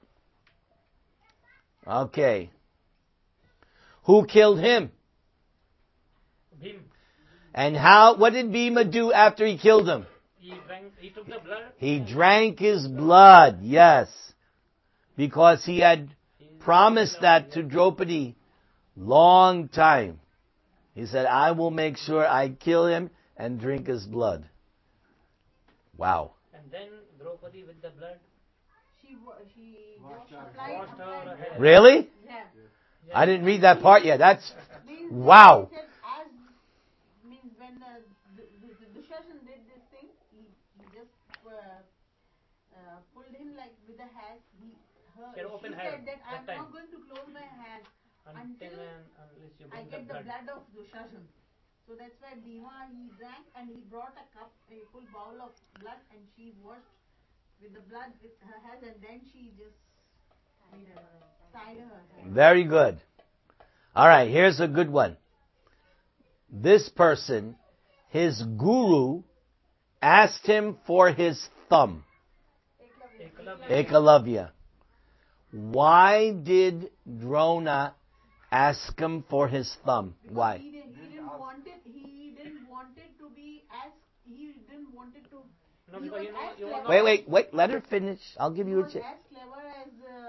Okay. Who killed him? Bhim. And how, what did Bhima do after he killed him? He drank, he took the blood. He drank his blood, yes. Because he had promised that to Draupadi long time. He said, I will make sure I kill him and drink his blood. Wow. And then Draupadi with the blood She wa- she Washed just her applied washed her applied- hair. Really? Yeah. I didn't read that part yet. That's, Means wow. he said as means when uh, the, the, the Dushashan did this thing, he, he just uh, uh, pulled him like with the hands. He her, She had open she hair said that that I'm time. not going to close my hands until until and unless you I bring get the the blood. blood of Dushashan. So that's why Bhima he drank and he brought a cup, a full bowl of blood, and she washed with the blood with her hands, and then she just made her tied her hair. very good. All right, here's a good one. This person, his guru, asked him for his thumb. Ekalavya. Ekalavya. Why did Drona ask him for his thumb? Why? He didn't, he didn't want it. He didn't want it to be as. He didn't want it to. No, he because was you know, as you clever. know. Wait, wait, wait. Let her finish. I'll give He you a was chance. as clever as uh,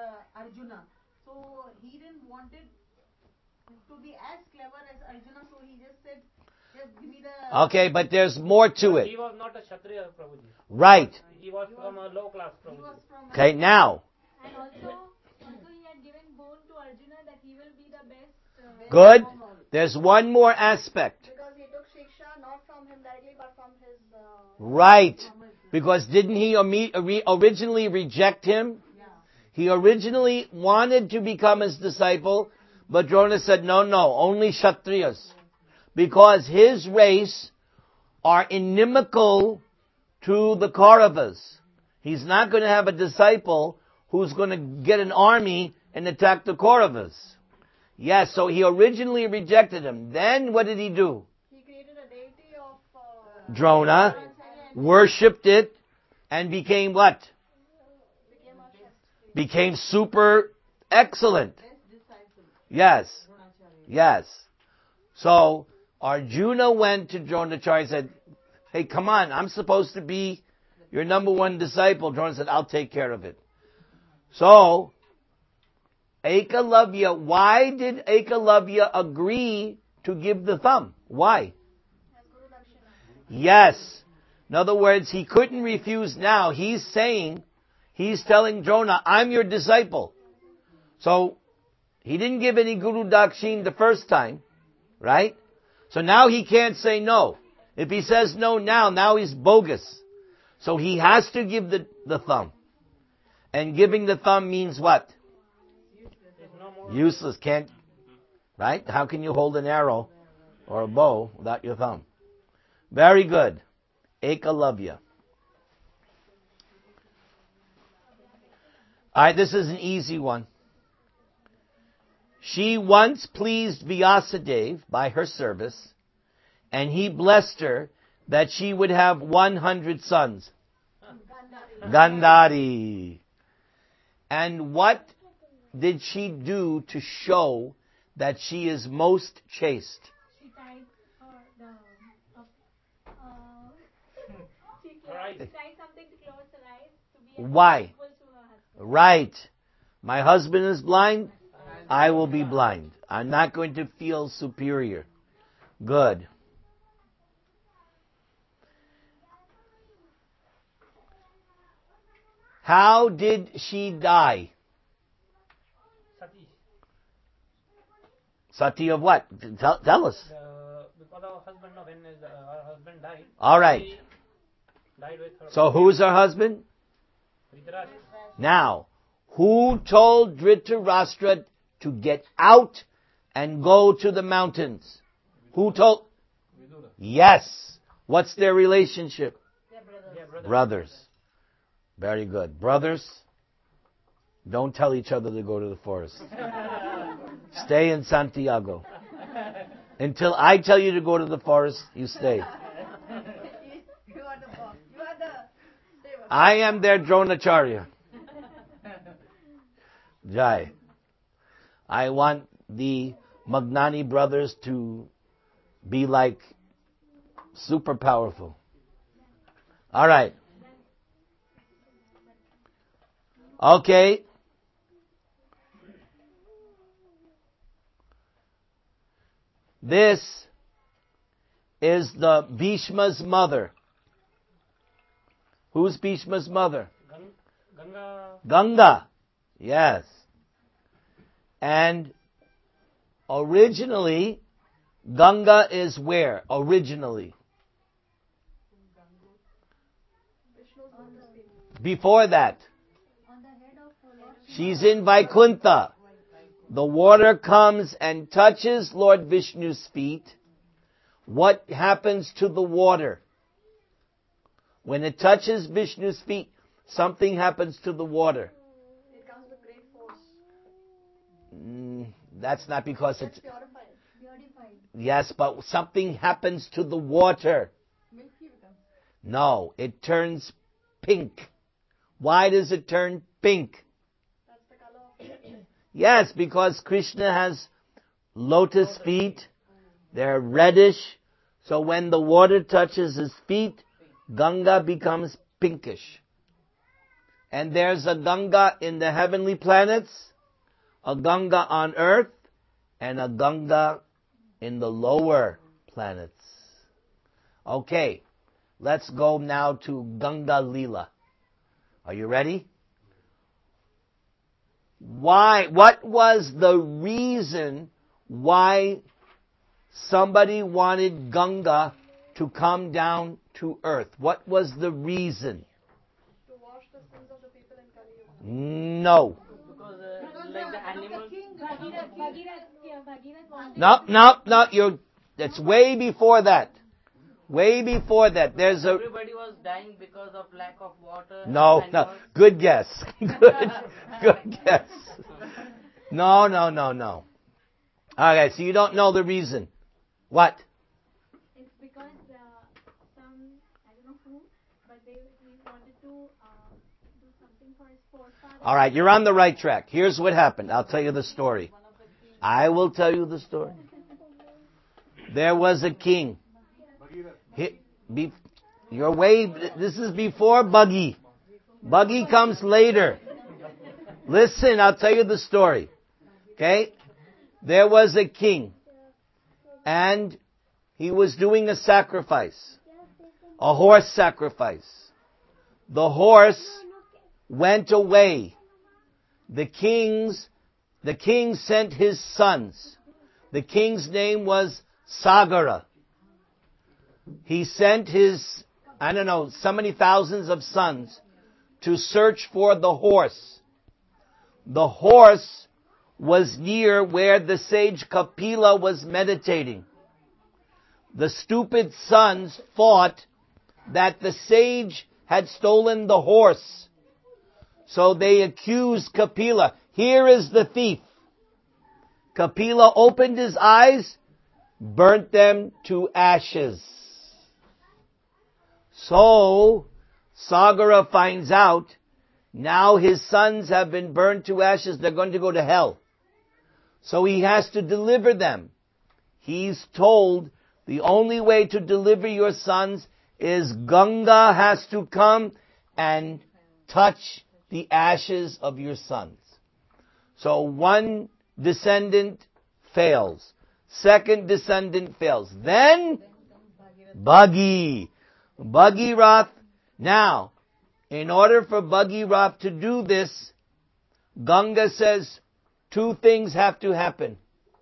Arjuna. So he didn't want it to be as clever as Arjuna, so he just said, just give me the... Okay, but there's more to He it. was not a Kshatriya, Prabhuji. Right. He was from a low class, He was Prabhuji. from... Okay, now. And also, also he had given bone to Arjuna that he will be the best. Uh, Good. There's one more aspect. Because he took Shiksha not from him directly but from his... Uh, Right. Because didn't he ori- ori- originally reject him? Yeah. He originally wanted to become his disciple, but Drona said, no, no, only Kshatriyas. Because his race are inimical to the Kauravas. He's not going to have a disciple who's going to get an army and attack the Kauravas. Yes, so he originally rejected him. Then what did he do? he created a deity of... Uh, Drona, worshipped it, and became what? became a Kshatriya. Became super excellent. Yes. Yes. So, Arjuna went to Dronacharya and said, hey, come on, I'm supposed to be your number one disciple. Drona said, I'll take care of it. So, Ekalavya, why did Ekalavya agree to give the thumb? Why? As Guru Dakshina. Yes. In other words, he couldn't refuse now. He's saying, he's telling Drona, I'm your disciple. So, he didn't give any Guru Dakshin the first time, right? So now he can't say no. If he says no now, now he's bogus. So he has to give the, the thumb. And giving the thumb means what? Useless. Can't, right? How can you hold an arrow or a bow without your thumb? Very good. Ekalavya. Alright, this is an easy one. She once pleased Vyasadeva by her service, and he blessed her that she would have one hundred sons. Gandhari. And what did she do to show that she is most chaste? she tied uh, the uh, uh, she, clo- Right. she tied something to close her eyes to be Why? equal to her husband. Right. My husband is blind. I will be blind. I'm not going to feel superior. Good. How did she die? Sati. Sati of what? Tell, tell us. The, because her husband, no, when his, uh, her husband died, All right. she died with her. So who's her husband? Dhritarashtra. Now, who told Dhritarashtra to get out and go to the mountains? Who told? Vidura. Yes. What's their relationship? Yeah, brother. Brothers. Very good. Brothers, don't tell each other to go to the forest. Stay in Santiago. Until I tell you to go to the forest, you stay. You are the boss. You are the saver. I am their Dronacharya. Jai. I want the Magnani brothers to be like super powerful. All right. Okay. This is the Bhishma's mother. Who's Bhishma's mother? Gang- Ganga. Ganga. Yes. And originally, Ganga is where? Originally. Vishnu's lotus feet. Before that, On the head of Lord she's in Vaikuntha. The water comes and touches Lord Vishnu's feet. What happens to the water? When it touches Vishnu's feet, something happens to the water. It comes with great force. Mm, that's not because It's it's... purified. purified. Yes, but something happens to the water. Milky becomes. No, it turns pink. Why does it turn pink? That's the color of it. Yes, because Krishna has lotus feet. They're reddish. So when the water touches his feet, Ganga becomes pinkish. And there's a Ganga in the heavenly planets. a Ganga on earth and a Ganga in the lower planets. Okay, let's go now to Ganga Leela. Are you ready? Why, what was the reason why somebody wanted Ganga to come down to earth? What was the reason? To wash the sins of the people in Kali Yuga. No. Because uh, like the animals. Bhagirath, Bhagirath, yeah, Bhagirath wanted No, no, no, you're, that's way before that. Way before that. There's a, Everybody was dying because of lack of water. no, and no, animals. good guess. Good, good guess. No, no, no, no. Okay, so you don't know the reason. What? it's because uh, some, I don't know who, but they he wanted to uh, do something for his forefathers. All right, you're on the right track. Here's what happened. I'll tell you the story. I will tell you the story. There was a king. He, be, you're way, this is before Buggy. Buggy comes later. Listen, I'll tell you the story. Okay? There was a king. And he was doing a sacrifice. A horse sacrifice. The horse went away. The kings, the king sent his sons. The king's name was Sagara. He sent his, I don't know, so many thousands of sons to search for the horse. The horse was near where the sage Kapila was meditating. The stupid sons thought that the sage had stolen the horse. So they accused Kapila. Here is the thief. Kapila opened his eyes, burnt them to ashes. So, Sagara finds out, now his sons have been burned to ashes, they're going to go to hell. So he has to deliver them. He's told, the only way to deliver your sons is Ganga has to come and touch the ashes of your sons. So one descendant fails. Second descendant fails. Then, Bhagi. Bhagirath. Now, in order for Bhagirath to do this, Ganga says two things have to happen.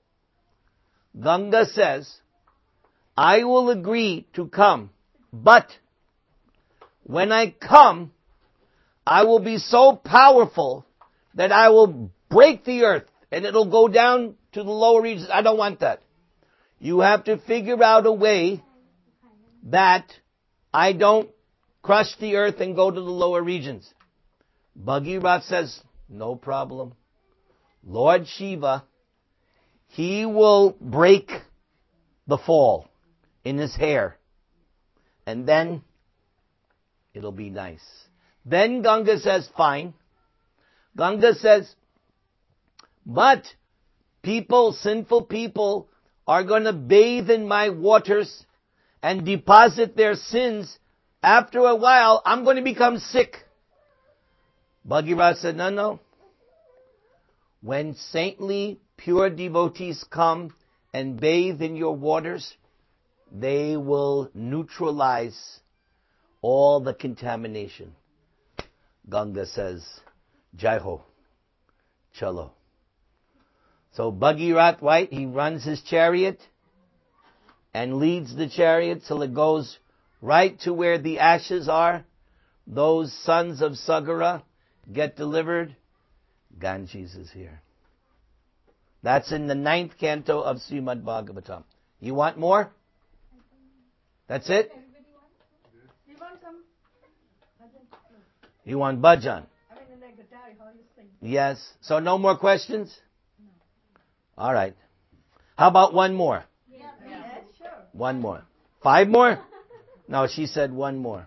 Ganga says, I will agree to come, but when I come, I will be so powerful that I will break the earth and it'll go down to the lower regions. I don't want that. You have to figure out a way that I don't crush the earth and go to the lower regions. Bhagirath says, no problem. Lord Shiva, he will break the fall in his hair. And then it'll be nice. Then Ganga says, fine. Ganga says, but people, sinful people, are going to bathe in my waters and deposit their sins. After a while, I'm going to become sick. Bhagirath said, no, no. When saintly, pure devotees come and bathe in your waters, they will neutralize all the contamination. Ganga says, Jai Ho, Chalo. So Bhagirath, right, he runs his chariot and leads the chariot till it goes right to where the ashes are. Those sons of Sagara get delivered. Ganges is here. That's in the ninth canto of Srimad Bhagavatam. You want more? That's it? You want some? You want bhajan? I mean, in the guitar, how you sing? Yes. So no more questions? All right. How about one more? Yeah, sure. One more. Five more? No, she said one more.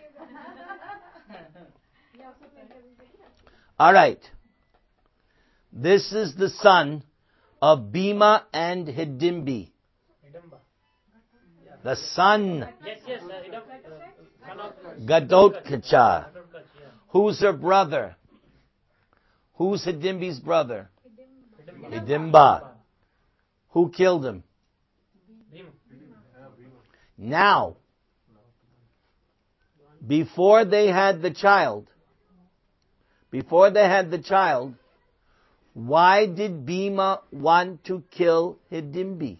All right. This is the son of Bhima and Hidimbi. Hidamba. The son, Yes, yes. Uh, Hidamba. Uh, son of Gadotkacha. Gadotkacha, yeah. Who's her brother? Who's Hidimbi's brother? Hidimba. Who killed him? Bhima. Now, before they had the child, before they had the child, why did Bhima want to kill Hidimbi?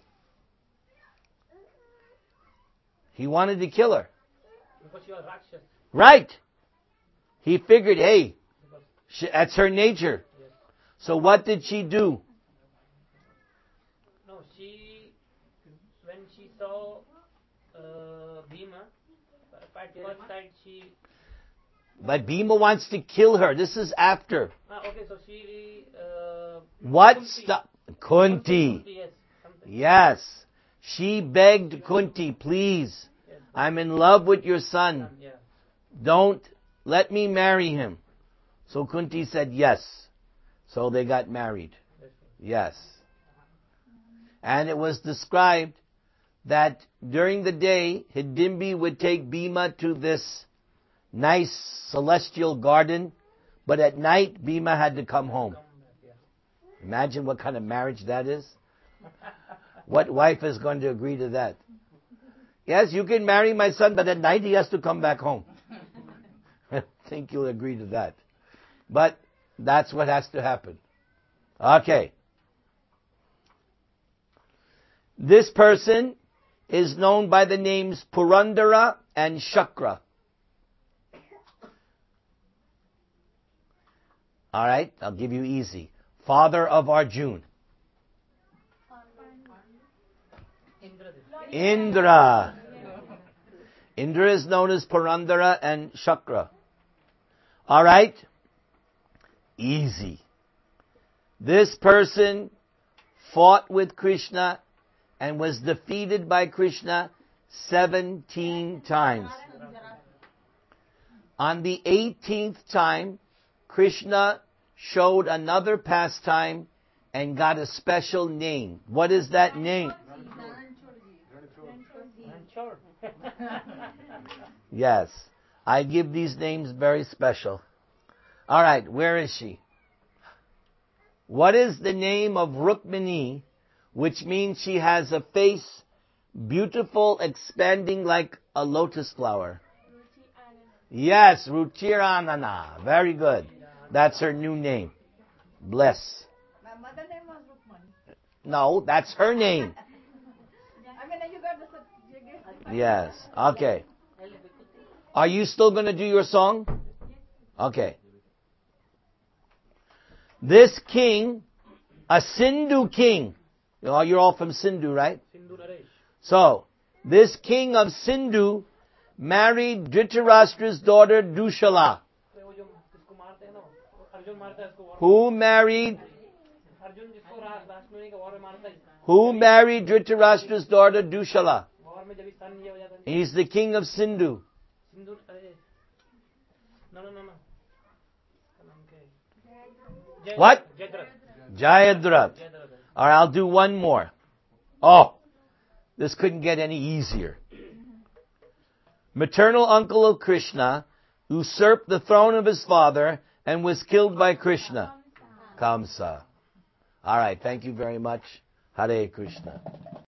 He wanted to kill her. Because she was Rakshas. Right. He figured, hey, she, that's her nature. Yes. So what did she do? No, she, when she saw uh, Bhima, at first sight she, But Bhima wants to kill her. This is after. ah, okay, so she, uh, What Kunti. stop? Kunti. Yes, something. Yes. She begged Kunti, please, Yes. I'm in love with your son. Yeah. Don't let me marry him. So Kunti said yes. So they got married. Yes. And it was described that during the day, Hidimbi would take Bhima to this nice celestial garden, but at night, Bhima had to come home. Imagine what kind of marriage that is. What wife is going to agree to that? Yes, you can marry my son, but at night he has to come back home. I think you'll agree to that. But that's what has to happen. Okay. This person is known by the names Purandara and Shakra. Alright, I'll give you easy. Father of Arjun. Indra. Indra is known as Purandara and Shakra. Alright? Easy. This person fought with Krishna and was defeated by Krishna seventeen times. On the eighteenth time, Krishna showed another pastime and got a special name. What is that name? Yes. I give these names very special. Alright, where is she? What is the name of Rukmini, which means she has a face beautiful, expanding like a lotus flower? Yes, Ruchiranana. Very good. That's her new name. Bless. My mother name was Rukmani. No, that's her name. I mean, you got the... Yes. Okay. Are you still going to do your song? Okay. This king, a Sindhu king. You know, you're all from Sindhu, right? Sindhu Naresh. So, this king of Sindhu married Dhritarashtra's daughter Dushala. वो जो जिसको मारते हैं ना, अर्जुन मारता है इसको war में. Who married अर्जुन जिसको रा- राष्ट्रपति का war में मारता है, Who married Dhritarashtra's daughter Dushala? war में जब भी सन ये हो जाता है, He's the king of Sindhu. Sindhu, अरे, no, no, no, no. इसका नाम क्या है? जय- What? Jayadratha. Jayadratha. Jayadratha. Alright, I'll do one more. Oh, this couldn't get any easier. Maternal uncle of Krishna usurped the throne of his father and was killed by Krishna. Kamsa. Alright, thank you very much. Hare Krishna.